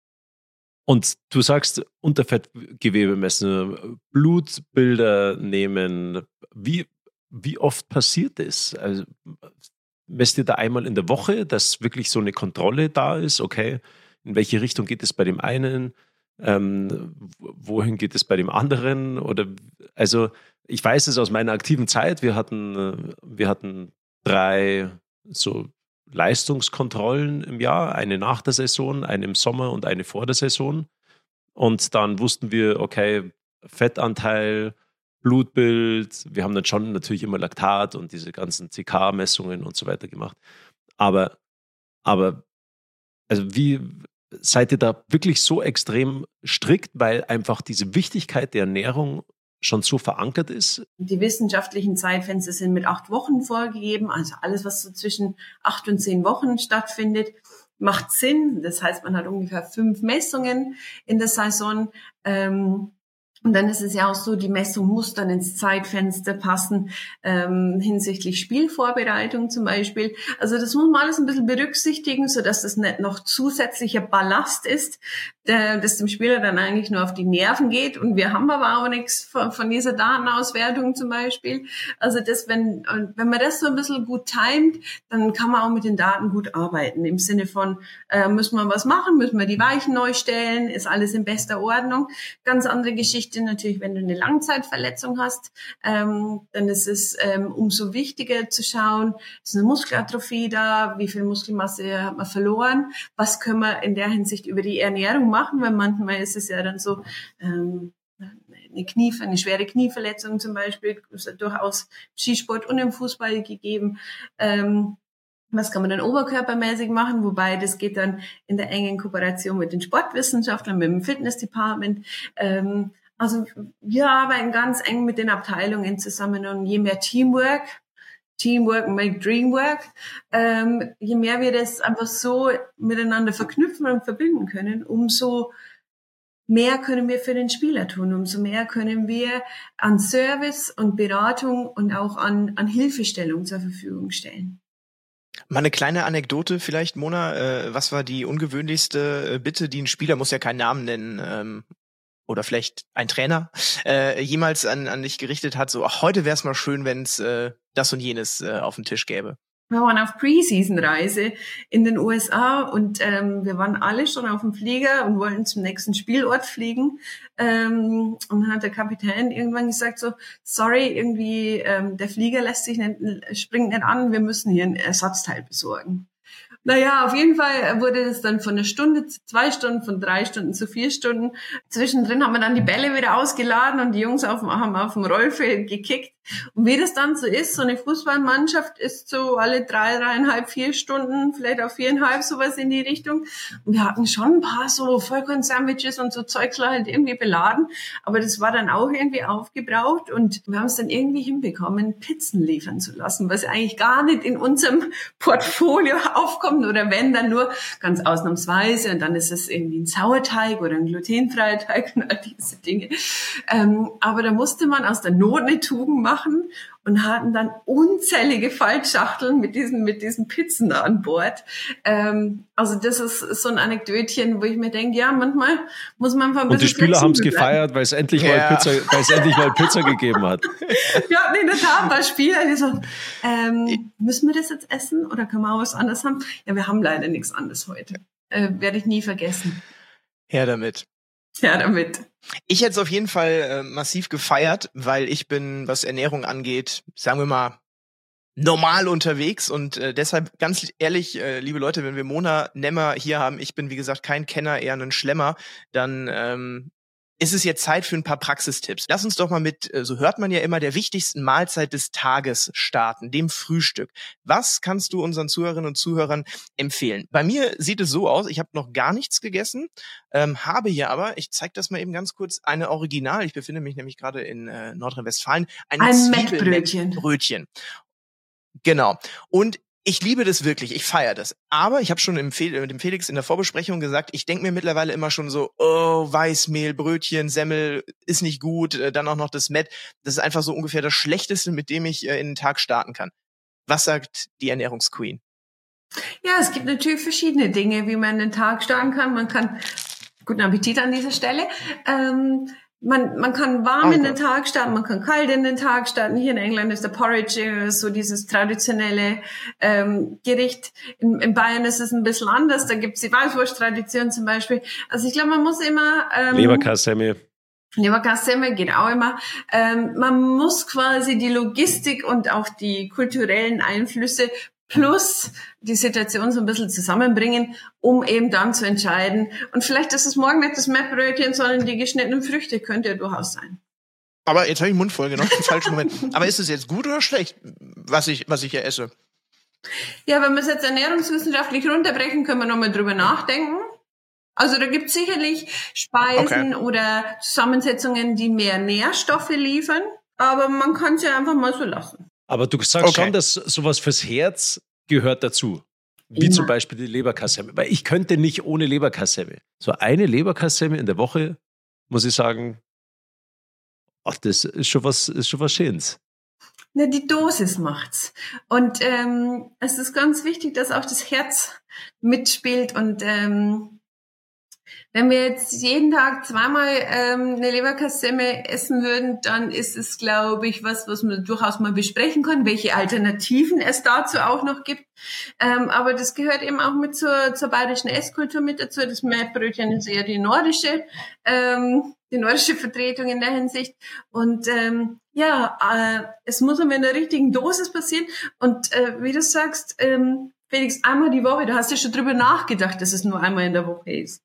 Und du sagst, Unterfettgewebe messen, Blutbilder nehmen. Wie Wie oft passiert das? Also, messt ihr da einmal in der Woche, dass wirklich so eine Kontrolle da ist? Okay, in welche Richtung geht es bei dem einen? Ähm, wohin geht es bei dem anderen? Oder, also, ich weiß es aus meiner aktiven Zeit. Wir hatten, wir hatten drei so Leistungskontrollen im Jahr. Eine nach der Saison, eine im Sommer und eine vor der Saison. Und dann wussten wir, okay, Fettanteil, Blutbild, wir haben dann schon natürlich immer Laktat und diese ganzen C K-Messungen und so weiter gemacht. Aber, aber also wie, seid ihr da wirklich so extrem strikt, weil einfach diese Wichtigkeit der Ernährung schon so verankert ist? Die wissenschaftlichen Zeitfenster sind mit acht Wochen vorgegeben, also alles, was so zwischen acht und zehn Wochen stattfindet, macht Sinn. Das heißt, man hat ungefähr fünf Messungen in der Saison. Ähm, Und dann ist es ja auch so, die Messung muss dann ins Zeitfenster passen, ähm, hinsichtlich Spielvorbereitung zum Beispiel. Also das muss man alles ein bisschen berücksichtigen, sodass das nicht noch zusätzlicher Ballast ist, der, das dem Spieler dann eigentlich nur auf die Nerven geht. Und wir haben aber auch nichts von, von dieser Datenauswertung zum Beispiel. Also das, wenn, wenn man das so ein bisschen gut timet, dann kann man auch mit den Daten gut arbeiten. Im Sinne von, äh, müssen wir was machen, müssen wir die Weichen neu stellen, ist alles in bester Ordnung. Ganz andere Geschichte natürlich, wenn du eine Langzeitverletzung hast, ähm, dann ist es ähm, umso wichtiger zu schauen, ist eine Muskelatrophie da, wie viel Muskelmasse hat man verloren, was können wir in der Hinsicht über die Ernährung machen, weil manchmal ist es ja dann so, ähm, eine Knie, eine schwere Knieverletzung zum Beispiel, ist ja durchaus im Skisport und im Fußball gegeben. Ähm, Was kann man dann oberkörpermäßig machen? Wobei, das geht dann in der engen Kooperation mit den Sportwissenschaftlern, mit dem Fitness-Department. Ähm, also wir arbeiten ganz eng mit den Abteilungen zusammen und je mehr Teamwork, Teamwork make dream work, ähm, je mehr wir das einfach so miteinander verknüpfen und verbinden können, umso mehr können wir für den Spieler tun, umso mehr können wir an Service und Beratung und auch an, an Hilfestellung zur Verfügung stellen. Mal eine kleine Anekdote vielleicht, Mona. Äh, was war die ungewöhnlichste Bitte, die ein Spieler, muss ja keinen Namen nennen, ähm, oder vielleicht ein Trainer, äh, jemals an, an dich gerichtet hat, so, ach, heute wäre es mal schön, wenn es äh, das und jenes äh, auf dem Tisch gäbe? Wir waren auf Preseason-Reise in den U S A und ähm, wir waren alle schon auf dem Flieger und wollten zum nächsten Spielort fliegen. Ähm, und dann hat der Kapitän irgendwann gesagt so, sorry, irgendwie ähm, der Flieger lässt sich nicht, springt nicht an, wir müssen hier ein Ersatzteil besorgen. Naja, auf jeden Fall wurde das dann von einer Stunde zu zwei Stunden, von drei Stunden zu vier Stunden. Zwischendrin haben wir dann die Bälle wieder ausgeladen und die Jungs auf dem, haben auf dem Rollfeld gekickt. Und wie das dann so ist, so eine Fußballmannschaft ist so alle drei, dreieinhalb, vier Stunden, vielleicht auch viereinhalb, sowas in die Richtung. Und wir hatten schon ein paar so Vollkorn-Sandwiches und so Zeugsler halt irgendwie beladen. Aber das war dann auch irgendwie aufgebraucht und wir haben es dann irgendwie hinbekommen, Pizzen liefern zu lassen, was eigentlich gar nicht in unserem Portfolio aufkommt oder wenn, dann nur ganz ausnahmsweise und dann ist es irgendwie ein Sauerteig oder ein glutenfreier Teig und all diese Dinge. Ähm, aber da musste man aus der Not eine Tugend machen und hatten dann unzählige Faltschachteln mit diesen mit diesen Pizzen an Bord. Ähm, also das ist so ein Anekdötchen, wo ich mir denke, ja, manchmal muss man einfach ein bisschen. Und die Spieler haben es gefeiert, weil es endlich ja. mal Pizza, weil es endlich mal Pizza gegeben hat. Ja, nee, das haben wir Spieler, die so, ähm, müssen wir das jetzt essen oder können wir auch was anderes haben? Ja, wir haben leider nichts anderes heute. Äh, werde ich nie vergessen. Her damit. Ja, damit. Ich hätte es auf jeden Fall äh, massiv gefeiert, weil ich bin, was Ernährung angeht, sagen wir mal, normal unterwegs und äh, deshalb ganz ehrlich, äh, liebe Leute, wenn wir Mona Nemmer hier haben, ich bin wie gesagt kein Kenner, eher ein Schlemmer, dann ähm, ist es jetzt Zeit für ein paar Praxistipps. Lass uns doch mal mit, so hört man ja immer, der wichtigsten Mahlzeit des Tages starten, dem Frühstück. Was kannst du unseren Zuhörerinnen und Zuhörern empfehlen? Bei mir sieht es so aus, ich habe noch gar nichts gegessen, ähm, habe hier aber, ich zeige das mal eben ganz kurz, eine Original, ich befinde mich nämlich gerade in äh, Nordrhein-Westfalen, ein, ein Mettbrötchen. Brötchen. Genau. Und ich liebe das wirklich, ich feiere das. Aber ich habe schon im Fe- mit dem Felix in der Vorbesprechung gesagt, ich denke mir mittlerweile immer schon so, oh, Weißmehl, Brötchen, Semmel ist nicht gut, äh, dann auch noch das Mett. Das ist einfach so ungefähr das Schlechteste, mit dem ich äh, in den Tag starten kann. Was sagt die Ernährungsqueen? Ja, es gibt natürlich verschiedene Dinge, wie man in den Tag starten kann. Man kann, guten Appetit an dieser Stelle, ähm, Man, man kann warm oh, in den Tag starten, man kann kalt in den Tag starten. Hier in England ist der Porridge so dieses traditionelle ähm, Gericht. In, in Bayern ist es ein bisschen anders. Da gibt's die Weißwurst-Tradition zum Beispiel. Also ich glaube, man muss immer... Ähm, Leberkassemmel. Leberkassemmel geht auch immer. Ähm, man muss quasi die Logistik und auch die kulturellen Einflüsse plus die Situation so ein bisschen zusammenbringen, um eben dann zu entscheiden. Und vielleicht ist es morgen nicht das Mettbrötchen, sondern die geschnittenen Früchte, könnte ja durchaus sein. Aber jetzt habe ich den Mund voll genommen, im falschen Moment. Aber ist es jetzt gut oder schlecht, was ich, was ich hier esse? Ja, wenn wir es jetzt ernährungswissenschaftlich runterbrechen, können wir nochmal drüber nachdenken. Also da gibt es sicherlich Speisen okay. oder Zusammensetzungen, die mehr Nährstoffe liefern, aber man kann es ja einfach mal so lassen. Aber du sagst okay. schon, dass sowas fürs Herz gehört dazu. Wie ja. zum Beispiel die Leberkassemme. Weil ich könnte nicht ohne Leberkassemme. So eine Leberkassemme in der Woche, muss ich sagen, ach, das ist schon was, ist schon was Schönes. Na, die Dosis macht's. Und ähm, es ist ganz wichtig, dass auch das Herz mitspielt. Und ähm, wenn wir jetzt jeden Tag zweimal ähm, eine Leberkassemme essen würden, dann ist es, glaube ich, was, was man durchaus mal besprechen kann, welche Alternativen es dazu auch noch gibt. Ähm, aber das gehört eben auch mit zur, zur bayerischen Esskultur mit dazu. Das Mettbrötchen ist eher die nordische, ähm, die nordische Vertretung in der Hinsicht. Und ähm, ja, äh, es muss aber in der richtigen Dosis passieren. Und äh, wie du sagst, ähm, Felix, einmal die Woche, du hast ja schon drüber nachgedacht, dass es nur einmal in der Woche ist.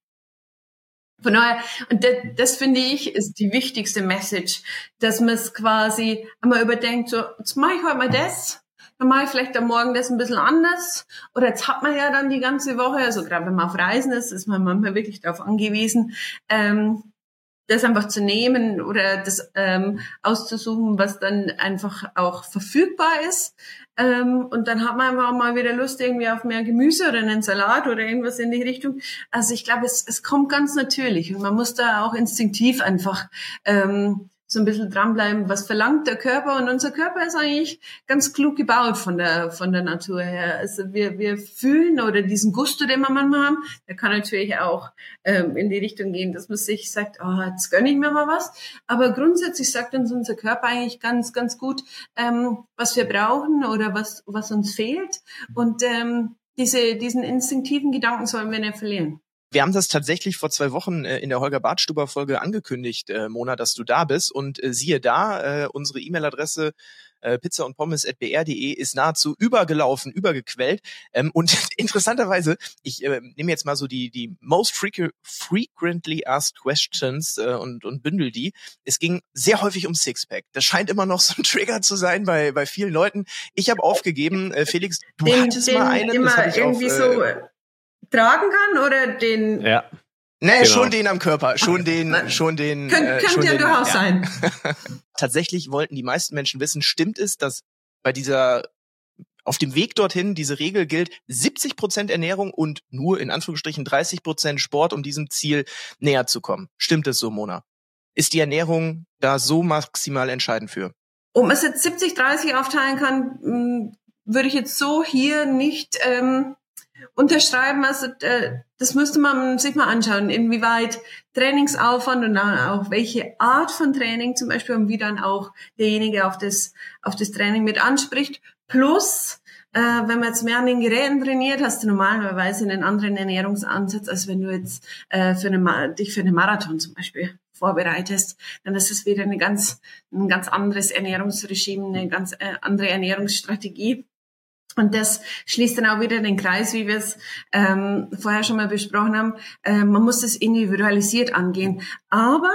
Von daher, und das, das finde ich, ist die wichtigste Message, dass man es quasi einmal überdenkt, so, jetzt mache ich heute mal das, dann mache ich vielleicht am Morgen das ein bisschen anders, oder jetzt hat man ja dann die ganze Woche, also gerade wenn man auf Reisen ist, ist man manchmal wirklich darauf angewiesen, ähm, das einfach zu nehmen oder das ähm, auszusuchen, was dann einfach auch verfügbar ist. Ähm, und dann hat man einfach mal wieder Lust irgendwie auf mehr Gemüse oder einen Salat oder irgendwas in die Richtung. Also ich glaube, es, es kommt ganz natürlich und man muss da auch instinktiv einfach ähm, so ein bisschen dranbleiben, was verlangt der Körper. Und unser Körper ist eigentlich ganz klug gebaut von der von der Natur her. Also wir wir fühlen oder diesen Gusto, den wir manchmal haben, der kann natürlich auch ähm, in die Richtung gehen, dass man sich sagt, oh, jetzt gönne ich mir mal was. Aber grundsätzlich sagt uns unser Körper eigentlich ganz ganz gut, ähm, was wir brauchen oder was was uns fehlt. Und ähm, diese diesen instinktiven Gedanken sollen wir nicht verlieren. Wir haben das tatsächlich vor zwei Wochen äh, in der Holger-Badstuber-Folge angekündigt, äh, Mona, dass du da bist. Und äh, siehe da, äh, unsere E-Mail-Adresse äh, pizza und pommes at b r punkt d e ist nahezu übergelaufen, übergequellt. Ähm, und interessanterweise, ich äh, nehme jetzt mal so die die most frequ- frequently asked questions äh, und und bündel die. Es ging sehr häufig um Sixpack. Das scheint immer noch so ein Trigger zu sein bei bei vielen Leuten. Ich habe aufgegeben, äh, Felix, du den, hattest den mal einen. Immer das hab ich irgendwie auf, so äh, tragen kann oder den... Ja. Nee, genau. schon den am Körper, schon den, schon den. Kön- äh, könnte schon ja den, durchaus ja. sein. Tatsächlich wollten die meisten Menschen wissen, stimmt es, dass bei dieser, auf dem Weg dorthin diese Regel gilt, siebzig Prozent Ernährung und nur in Anführungsstrichen dreißig Prozent Sport, um diesem Ziel näher zu kommen. Stimmt es so, Mona? Ist die Ernährung da so maximal entscheidend für? Ob man es jetzt siebzig dreißig aufteilen kann, mh, würde ich jetzt so hier nicht ähm, unterschreiben. Also äh, das müsste man sich mal anschauen, inwieweit Trainingsaufwand und dann auch welche Art von Training zum Beispiel und wie dann auch derjenige auf das auf das Training mit anspricht. Plus, äh, wenn man jetzt mehr an den Geräten trainiert, hast du normalerweise einen anderen Ernährungsansatz, als wenn du jetzt äh, für eine, dich für einen Marathon zum Beispiel vorbereitest. Dann ist es wieder eine ganz, ein ganz anderes Ernährungsregime, eine ganz äh, andere Ernährungsstrategie. Und das schließt dann auch wieder den Kreis, wie wir es ähm, vorher schon mal besprochen haben. Äh, man muss das individualisiert angehen. Aber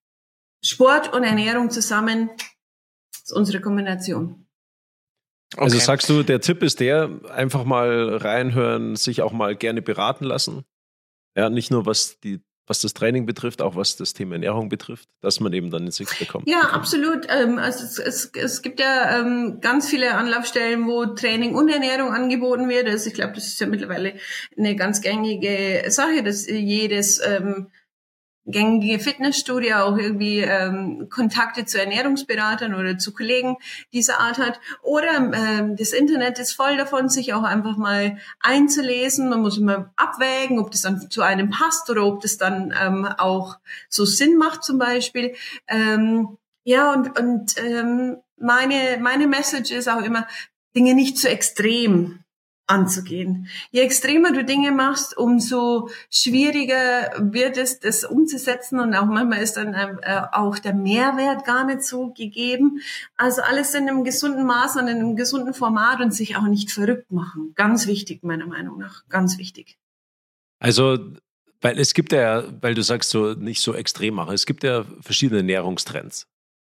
Sport und Ernährung zusammen ist unsere Kombination. Okay. Also Okay. sagst du, der Tipp ist der, einfach mal reinhören, sich auch mal gerne beraten lassen. Ja, nicht nur was die was das Training betrifft, auch was das Thema Ernährung betrifft, dass man eben dann den Six bekommt. Ja, absolut. Ähm, also es, es, es gibt ja ähm, ganz viele Anlaufstellen, wo Training und Ernährung angeboten wird. Also ich glaube, das ist ja mittlerweile eine ganz gängige Sache, dass jedes ähm, gängige Fitnessstudio auch irgendwie ähm, Kontakte zu Ernährungsberatern oder zu Kollegen dieser Art hat. Oder ähm, das Internet ist voll davon, sich auch einfach mal einzulesen. Man muss immer abwägen, ob das dann zu einem passt oder ob das dann ähm, auch so Sinn macht zum Beispiel. Ähm, ja, und, und ähm, meine, meine Message ist auch immer, Dinge nicht zu extrem anzugehen. Je extremer du Dinge machst, umso schwieriger wird es, das umzusetzen und auch manchmal ist dann äh, auch der Mehrwert gar nicht so gegeben. Also alles in einem gesunden Maß und in einem gesunden Format und sich auch nicht verrückt machen. Ganz wichtig, meiner Meinung nach. Ganz wichtig. Also, weil es gibt ja, weil du sagst so nicht so extrem machen, es gibt ja verschiedene Ernährungstrends.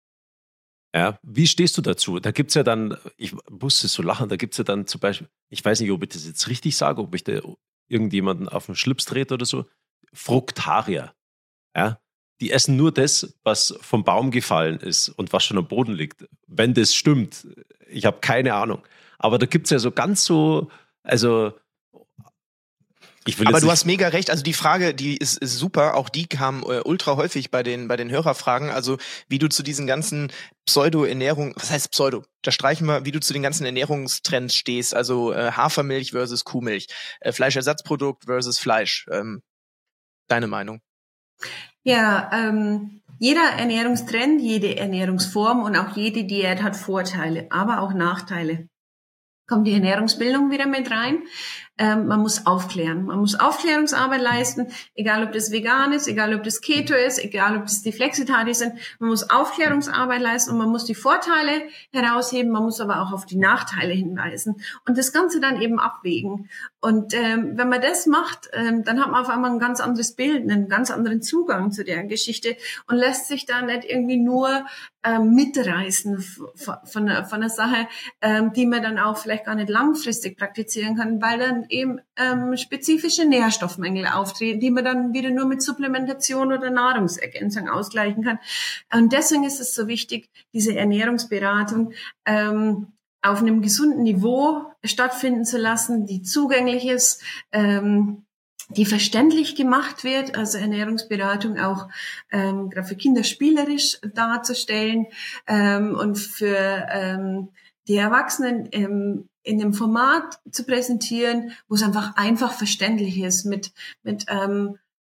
Ja, wie stehst du dazu? Da gibt's ja dann, ich musste so lachen, da gibt's ja dann zum Beispiel, ich weiß nicht, ob ich das jetzt richtig sage, ob ich da irgendjemanden auf den Schlips trete oder so, Fruktarier. Ja? Die essen nur das, was vom Baum gefallen ist und was schon am Boden liegt. Wenn das stimmt, ich habe keine Ahnung. Aber da gibt es ja so ganz so, also ich will Aber du nicht hast mega recht, also die Frage, die ist, ist super, auch die kam äh, ultra häufig bei den bei den Hörerfragen, also wie du zu diesen ganzen Pseudo-Ernährung, was heißt Pseudo? Da streichen wir, wie du zu den ganzen Ernährungstrends stehst, also äh, Hafermilch versus Kuhmilch, äh, Fleischersatzprodukt versus Fleisch. Ähm, deine Meinung? Ja, ähm, jeder Ernährungstrend, jede Ernährungsform und auch jede Diät hat Vorteile, aber auch Nachteile. Kommt die Ernährungsbildung wieder mit rein. Ähm, man muss aufklären. Man muss Aufklärungsarbeit leisten, egal ob das vegan ist, egal ob das Keto ist, egal ob das die Flexitarier sind. Man muss Aufklärungsarbeit leisten und man muss die Vorteile herausheben, man muss aber auch auf die Nachteile hinweisen und das Ganze dann eben abwägen. Und ähm, wenn man das macht, ähm, dann hat man auf einmal ein ganz anderes Bild, einen ganz anderen Zugang zu der Geschichte und lässt sich da nicht irgendwie nur ähm, mitreißen von, von, von einer Sache, ähm, die man dann auch vielleicht gar nicht langfristig praktizieren kann, weil dann eben ähm, spezifische Nährstoffmängel auftreten, die man dann wieder nur mit Supplementation oder Nahrungsergänzung ausgleichen kann. Und deswegen ist es so wichtig, diese Ernährungsberatung ähm, auf einem gesunden Niveau stattfinden zu lassen, die zugänglich ist, ähm, die verständlich gemacht wird, also Ernährungsberatung auch ähm, gerade für Kinder spielerisch darzustellen ähm, und für ähm, die Erwachsenen ähm, in dem Format zu präsentieren, wo es einfach einfach verständlich ist, mit mit ähm,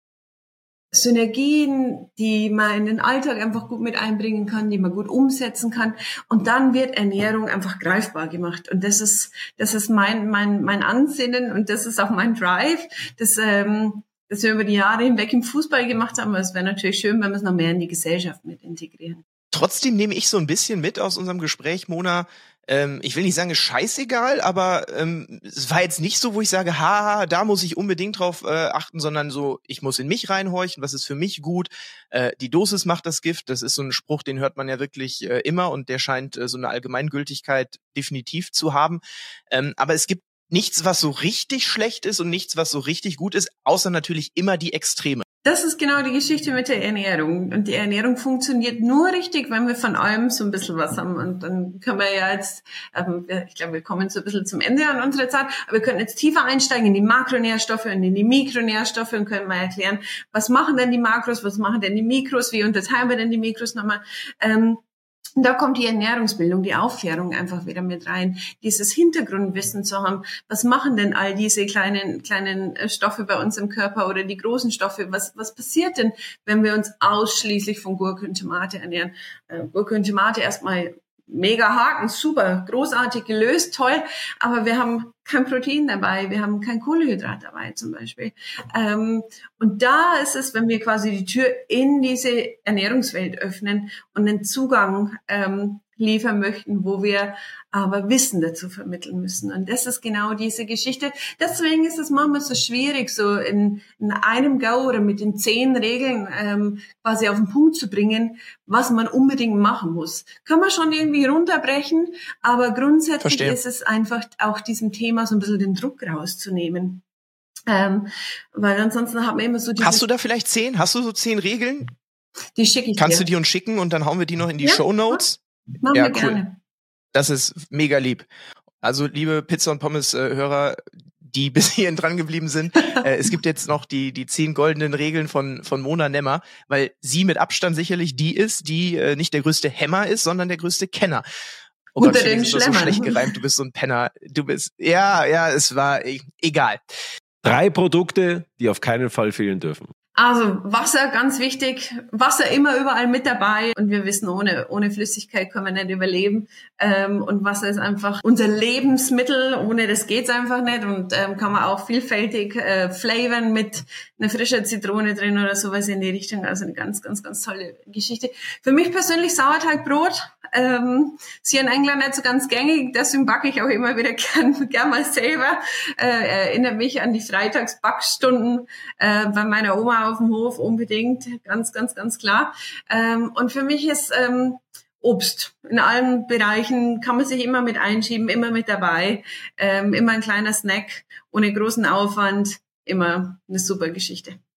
Synergien, die man in den Alltag einfach gut mit einbringen kann, die man gut umsetzen kann. Und dann wird Ernährung einfach greifbar gemacht. Und das ist, das ist mein, mein, mein Ansinnen und das ist auch mein Drive, das, ähm, das wir über die Jahre hinweg im Fußball gemacht haben. Aber es wäre natürlich schön, wenn wir es noch mehr in die Gesellschaft mit integrieren. Trotzdem nehme ich so ein bisschen mit aus unserem Gespräch, Mona. Ähm, ich will nicht sagen, ist scheißegal, aber ähm, es war jetzt nicht so, wo ich sage, haha, da muss ich unbedingt drauf äh, achten, sondern so, ich muss in mich reinhorchen, was ist für mich gut. Äh, die Dosis macht das Gift. Das ist so ein Spruch, den hört man ja wirklich äh, immer und der scheint äh, so eine Allgemeingültigkeit definitiv zu haben. Ähm, aber es gibt nichts, was so richtig schlecht ist und nichts, was so richtig gut ist, außer natürlich immer die Extreme. Das ist genau die Geschichte mit der Ernährung. Und die Ernährung funktioniert nur richtig, wenn wir von allem so ein bisschen was haben. Und dann können wir ja jetzt, ähm, ich glaube, wir kommen so ein bisschen zum Ende an unserer Zeit, aber wir können jetzt tiefer einsteigen in die Makronährstoffe und in die Mikronährstoffe und können mal erklären, was machen denn die Makros, was machen denn die Mikros, wie unterteilen wir denn die Mikros nochmal. Ähm, Und da kommt die Ernährungsbildung, die Aufklärung einfach wieder mit rein. Dieses Hintergrundwissen zu haben. Was machen denn all diese kleinen, kleinen Stoffe bei uns im Körper oder die großen Stoffe? Was, was passiert denn, wenn wir uns ausschließlich von Gurke und Tomate ernähren? Äh, Gurke und Tomate erstmal mega Haken, super, großartig gelöst, toll. Aber wir haben kein Protein dabei, wir haben kein Kohlenhydrat dabei zum Beispiel. Ähm, und da ist es, wenn wir quasi die Tür in diese Ernährungswelt öffnen und einen Zugang ähm, liefern möchten, wo wir aber Wissen dazu vermitteln müssen. Und das ist genau diese Geschichte. Deswegen ist es manchmal so schwierig, so in, in einem Go oder mit den zehn Regeln ähm, quasi auf den Punkt zu bringen, was man unbedingt machen muss. Kann man schon irgendwie runterbrechen, aber grundsätzlich Verstehe. ist es einfach auch diesem Thema so ein bisschen den Druck rauszunehmen. Ähm, weil ansonsten hat man immer so diese... Hast du da vielleicht zehn? Hast du so zehn Regeln? Die schicke ich Kannst dir. du die uns schicken und dann hauen wir die noch in die Ja, Shownotes? Machen Ja, wir cool. gerne. Das ist mega lieb. Also, liebe Pizza- und Pommes-Hörer, die bis hierhin dran geblieben sind, äh, es gibt jetzt noch die die zehn goldenen Regeln von von Mona Nemmer, weil sie mit Abstand sicherlich die ist, die äh, nicht der größte Hämmer ist, sondern der größte Kenner. Oh Unter Gott, den Felix, du hast so Schlemmern. schlecht gereimt, du bist so ein Penner. Du bist, ja, ja, es war e- egal. Drei Produkte, die auf keinen Fall fehlen dürfen. Also Wasser, ganz wichtig. Wasser immer überall mit dabei. Und wir wissen, ohne ohne Flüssigkeit können wir nicht überleben. Ähm, und Wasser ist einfach unser Lebensmittel. Ohne das geht's einfach nicht. Und ähm, kann man auch vielfältig äh, flavoren mit einer frischen Zitrone drin oder sowas in die Richtung. Also eine ganz, ganz, ganz tolle Geschichte. Für mich persönlich Sauerteigbrot. Ähm, ist hier in England nicht so ganz gängig. Deswegen backe ich auch immer wieder gern, gern mal selber. Äh, erinnert mich an die Freitagsbackstunden äh, bei meiner Oma auf dem Hof, unbedingt, ganz, ganz, ganz klar. Ähm, und für mich ist ähm, Obst in allen Bereichen, kann man sich immer mit einschieben, immer mit dabei, ähm, immer ein kleiner Snack, ohne großen Aufwand, immer eine super Geschichte.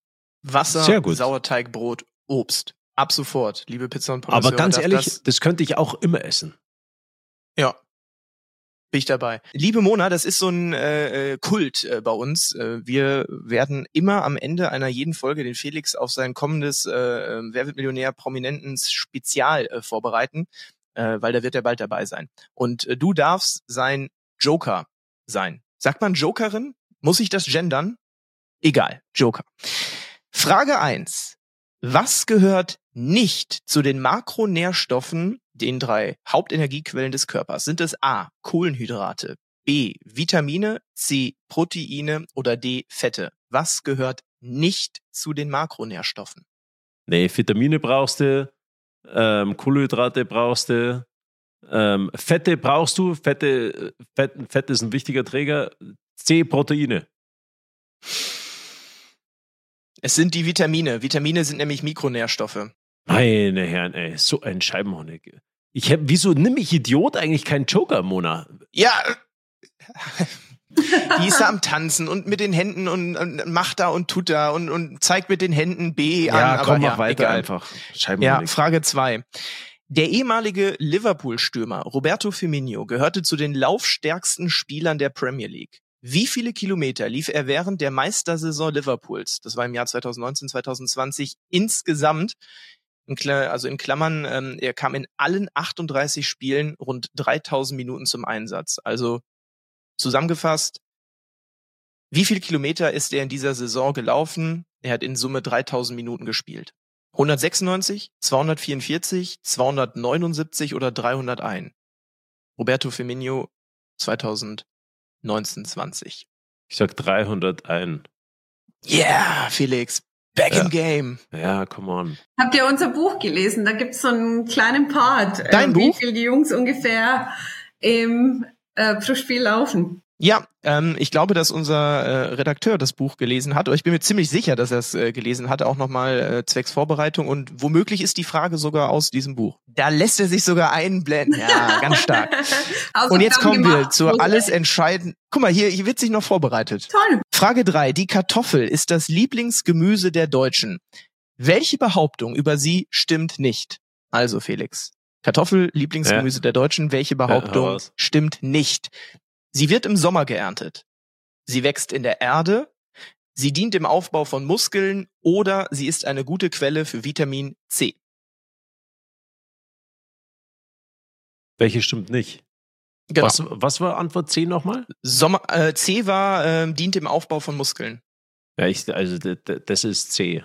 Wasser, Sehr gut. Sauerteigbrot, Obst. Ab sofort, liebe Pizza- und Pommes. Aber ganz ehrlich, das, das könnte ich auch immer essen. Ja, bin ich dabei. Liebe Mona, das ist so ein äh, Kult äh, bei uns. Äh, wir werden immer am Ende einer jeden Folge den Felix auf sein kommendes äh, Wer wird Millionär Prominentens Spezial äh, vorbereiten, äh, weil da wird er bald dabei sein. Und äh, du darfst sein Joker sein. Sagt man Jokerin? Muss ich das gendern? Egal, Joker. Frage eins. Was gehört nicht zu den Makronährstoffen, den drei Hauptenergiequellen des Körpers? Sind es A, Kohlenhydrate, B, Vitamine, C, Proteine oder D, Fette? Was gehört nicht zu den Makronährstoffen? Nee, Vitamine brauchst du, ähm, Kohlenhydrate brauchst du, ähm, Fette brauchst du, Fette, Fett, Fett ist ein wichtiger Träger, C, Proteine. Es sind die Vitamine. Vitamine sind nämlich Mikronährstoffe. Meine Herren, ey, so ein Scheibenhonig. Ich hab, wieso nimm ich Idiot eigentlich keinen Joker, Mona? Ja, die ist da am Tanzen und mit den Händen und, und macht da und tut da und, und zeigt mit den Händen B an. Ja, aber komm, mach ja, weiter egal. einfach. Ja, Scheibenhonig. Frage zwei. Der ehemalige Liverpool-Stürmer Roberto Firmino gehörte zu den laufstärksten Spielern der Premier League. Wie viele Kilometer lief er während der Meistersaison Liverpools? Das war im Jahr zwanzig neunzehn, zwanzig zwanzig insgesamt. In Kla- also in Klammern, ähm, er kam in allen achtunddreißig Spielen rund dreitausend Minuten zum Einsatz. Also zusammengefasst, wie viele Kilometer ist er in dieser Saison gelaufen? Er hat in Summe dreitausend Minuten gespielt. hundertsechsundneunzig, zweihundertvierundvierzig, zweihundertneunundsiebzig oder dreihunderteins? Roberto Firmino zweitausendneunzehn zwanzig. Ich sag dreihunderteins. Yeah, Felix, back Ja. in game. Ja, come on. Habt ihr unser Buch gelesen? Da gibt's so einen kleinen Part, Dein äh, Buch? wie viel die Jungs ungefähr im, äh, pro Spiel laufen. Ja, ähm, ich glaube, dass unser äh, Redakteur das Buch gelesen hat. Oder ich bin mir ziemlich sicher, dass er es äh, gelesen hat, auch nochmal äh, zwecks Vorbereitung. Und womöglich ist die Frage sogar aus diesem Buch. Da lässt er sich sogar einblenden. Ja, ganz stark. Und jetzt kommen wir zu alles entscheidend. Guck mal, hier, hier wird sich noch vorbereitet. Toll. Frage drei. Die Kartoffel ist das Lieblingsgemüse der Deutschen. Welche Behauptung über sie stimmt nicht? Also, Felix. Kartoffel, Lieblingsgemüse Ja. der Deutschen. Welche hau Behauptung raus. stimmt nicht? Sie wird im Sommer geerntet. Sie wächst in der Erde. Sie dient dem Aufbau von Muskeln oder sie ist eine gute Quelle für Vitamin C. Welche stimmt nicht? Genau. Was, was war Antwort C nochmal? Sommer, äh, C war, ähm, dient dem Aufbau von Muskeln. Ja, ich, also d- d- das ist C.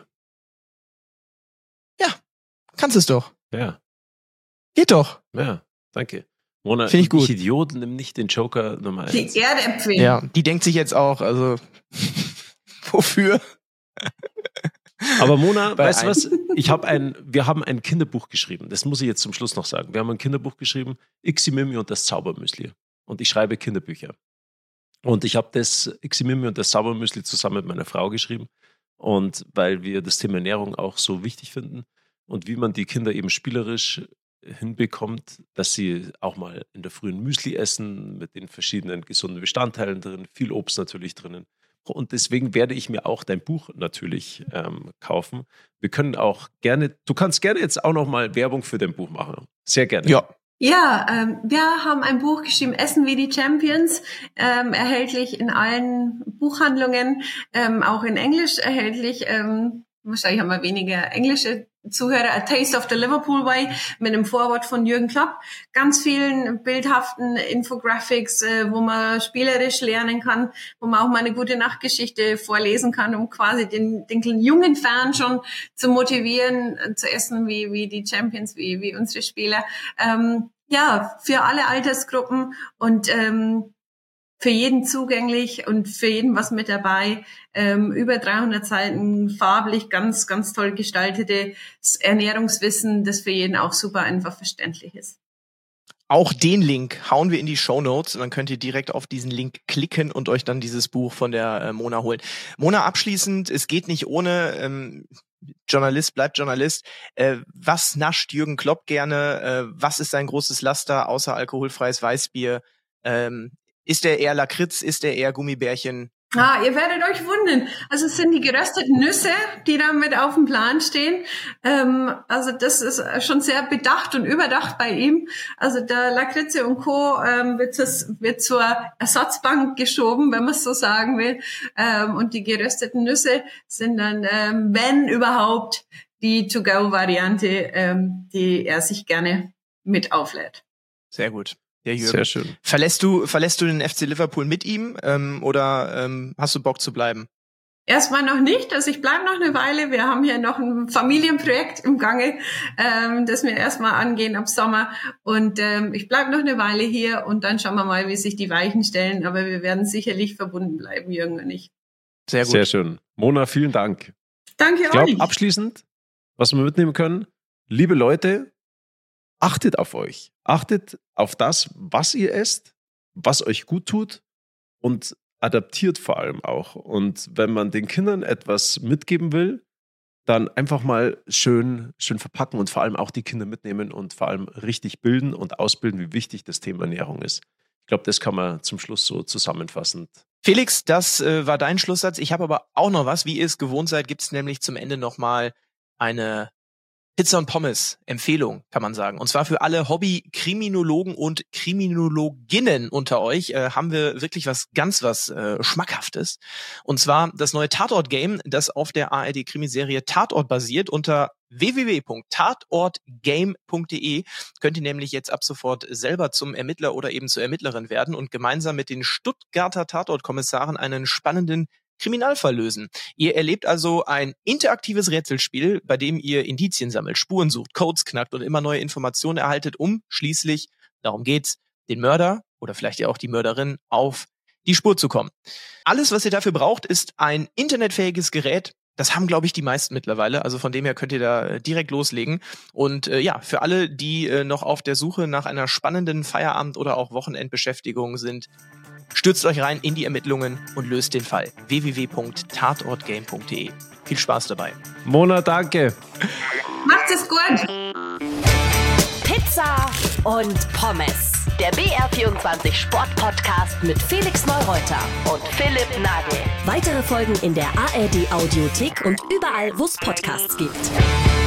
Kannst es doch. Ja, Geht doch. ja, danke. Mona, Find ich gut. Idiot, nimm nicht den Joker Nummer Die eins. Erdäpfel. Ja, die denkt sich jetzt auch, also wofür? Aber Mona, Bei weißt du ein- was? Ich hab ein, wir haben ein Kinderbuch geschrieben. Das muss ich jetzt zum Schluss noch sagen. Wir haben ein Kinderbuch geschrieben, Iximimi und das Zaubermüsli. Und ich schreibe Kinderbücher. Und ich habe das Iximimi und das Zaubermüsli zusammen mit meiner Frau geschrieben. Und weil wir das Thema Ernährung auch so wichtig finden und wie man die Kinder eben spielerisch hinbekommt, dass sie auch mal in der frühen Müsli essen mit den verschiedenen gesunden Bestandteilen drin, viel Obst natürlich drinnen. Und deswegen werde ich mir auch dein Buch natürlich ähm, kaufen. Wir können auch gerne, du kannst gerne jetzt auch noch mal Werbung für dein Buch machen. Sehr gerne. Ja. Ja, ähm, wir haben ein Buch geschrieben, Essen wie die Champions, ähm, erhältlich in allen Buchhandlungen, ähm, auch in Englisch erhältlich. Ähm, wahrscheinlich haben wir weniger englische Zuhörer. A Taste of the Liverpool Way mit einem Vorwort von Jürgen Klopp. Ganz vielen bildhaften Infographics, äh, wo man spielerisch lernen kann, wo man auch mal eine gute Nachtgeschichte vorlesen kann, um quasi den, den jungen Fan schon zu motivieren, äh, zu essen wie, wie die Champions, wie, wie unsere Spieler. Ähm, ja, für alle Altersgruppen und ähm, für jeden zugänglich und für jeden was mit dabei. Ähm, über dreihundert Seiten, farblich, ganz, ganz toll gestaltetes Ernährungswissen, das für jeden auch super einfach verständlich ist. Auch den Link hauen wir in die Shownotes und dann könnt ihr direkt auf diesen Link klicken und euch dann dieses Buch von der äh, Mona holen. Mona, abschließend, es geht nicht ohne, ähm, Journalist bleibt Journalist. Äh, was nascht Jürgen Klopp gerne? Äh, was ist sein großes Laster außer alkoholfreies Weißbier? Ähm, ist er eher Lakritz? Ist er eher Gummibärchen? Ah, ihr werdet euch wundern. Also es sind die gerösteten Nüsse, die da mit auf dem Plan stehen. Ähm, also das ist schon sehr bedacht und überdacht bei ihm. Also der Lakritze und Co. Ähm, wird, das, wird zur Ersatzbank geschoben, wenn man es so sagen will. Ähm, und die gerösteten Nüsse sind dann, ähm, wenn überhaupt, die To-Go-Variante, ähm, die er sich gerne mit auflädt. Sehr gut. Ja, Jürgen. Sehr schön. Verlässt du, verlässt du den F C Liverpool mit ihm ähm, oder ähm, hast du Bock zu bleiben? Erstmal noch nicht, also ich bleibe noch eine Weile. Wir haben hier noch ein Familienprojekt im Gange, ähm, das wir erstmal angehen ab Sommer. Und ähm, ich bleibe noch eine Weile hier und dann schauen wir mal, wie sich die Weichen stellen. Aber wir werden sicherlich verbunden bleiben, Jürgen und ich. Sehr gut. Sehr schön. Mona, vielen Dank. Danke Ich glaube, euch. abschließend, was wir mitnehmen können, liebe Leute, achtet auf euch. Achtet auf das, was ihr esst, was euch gut tut und adaptiert vor allem auch. Und wenn man den Kindern etwas mitgeben will, dann einfach mal schön, schön verpacken und vor allem auch die Kinder mitnehmen und vor allem richtig bilden und ausbilden, wie wichtig das Thema Ernährung ist. Ich glaube, das kann man zum Schluss so zusammenfassend. Felix, das äh, war dein Schlusssatz. Ich habe aber auch noch was. Wie ihr es gewohnt seid, gibt es nämlich zum Ende nochmal eine Pizza und Pommes Empfehlung, kann man sagen. Und zwar für alle Hobby-Kriminologen und Kriminologinnen unter euch äh, haben wir wirklich was ganz was äh, Schmackhaftes. Und zwar das neue Tatort-Game, das auf der A R D-Krimiserie Tatort basiert. Unter w w w punkt tatort game punkt d e könnt ihr nämlich jetzt ab sofort selber zum Ermittler oder eben zur Ermittlerin werden und gemeinsam mit den Stuttgarter Tatort-Kommissaren einen spannenden Kriminalfall lösen. Ihr erlebt also ein interaktives Rätselspiel, bei dem ihr Indizien sammelt, Spuren sucht, Codes knackt und immer neue Informationen erhaltet, um schließlich, darum geht's, den Mörder oder vielleicht ja auch die Mörderin auf die Spur zu kommen. Alles, was ihr dafür braucht, ist ein internetfähiges Gerät. Das haben, glaube ich, die meisten mittlerweile. Also von dem her könnt ihr da direkt loslegen. Und äh, ja, für alle, die äh, noch auf der Suche nach einer spannenden Feierabend- oder auch Wochenendbeschäftigung sind, stürzt euch rein in die Ermittlungen und löst den Fall. w w w punkt tatort game punkt d e. Viel Spaß dabei. Mona, danke. Macht es gut. Pizza und Pommes. Der B R vierundzwanzig Sport Podcast mit Felix Neureuter und Philipp Nagel. Weitere Folgen in der A R D Audiothek und überall, wo es Podcasts gibt.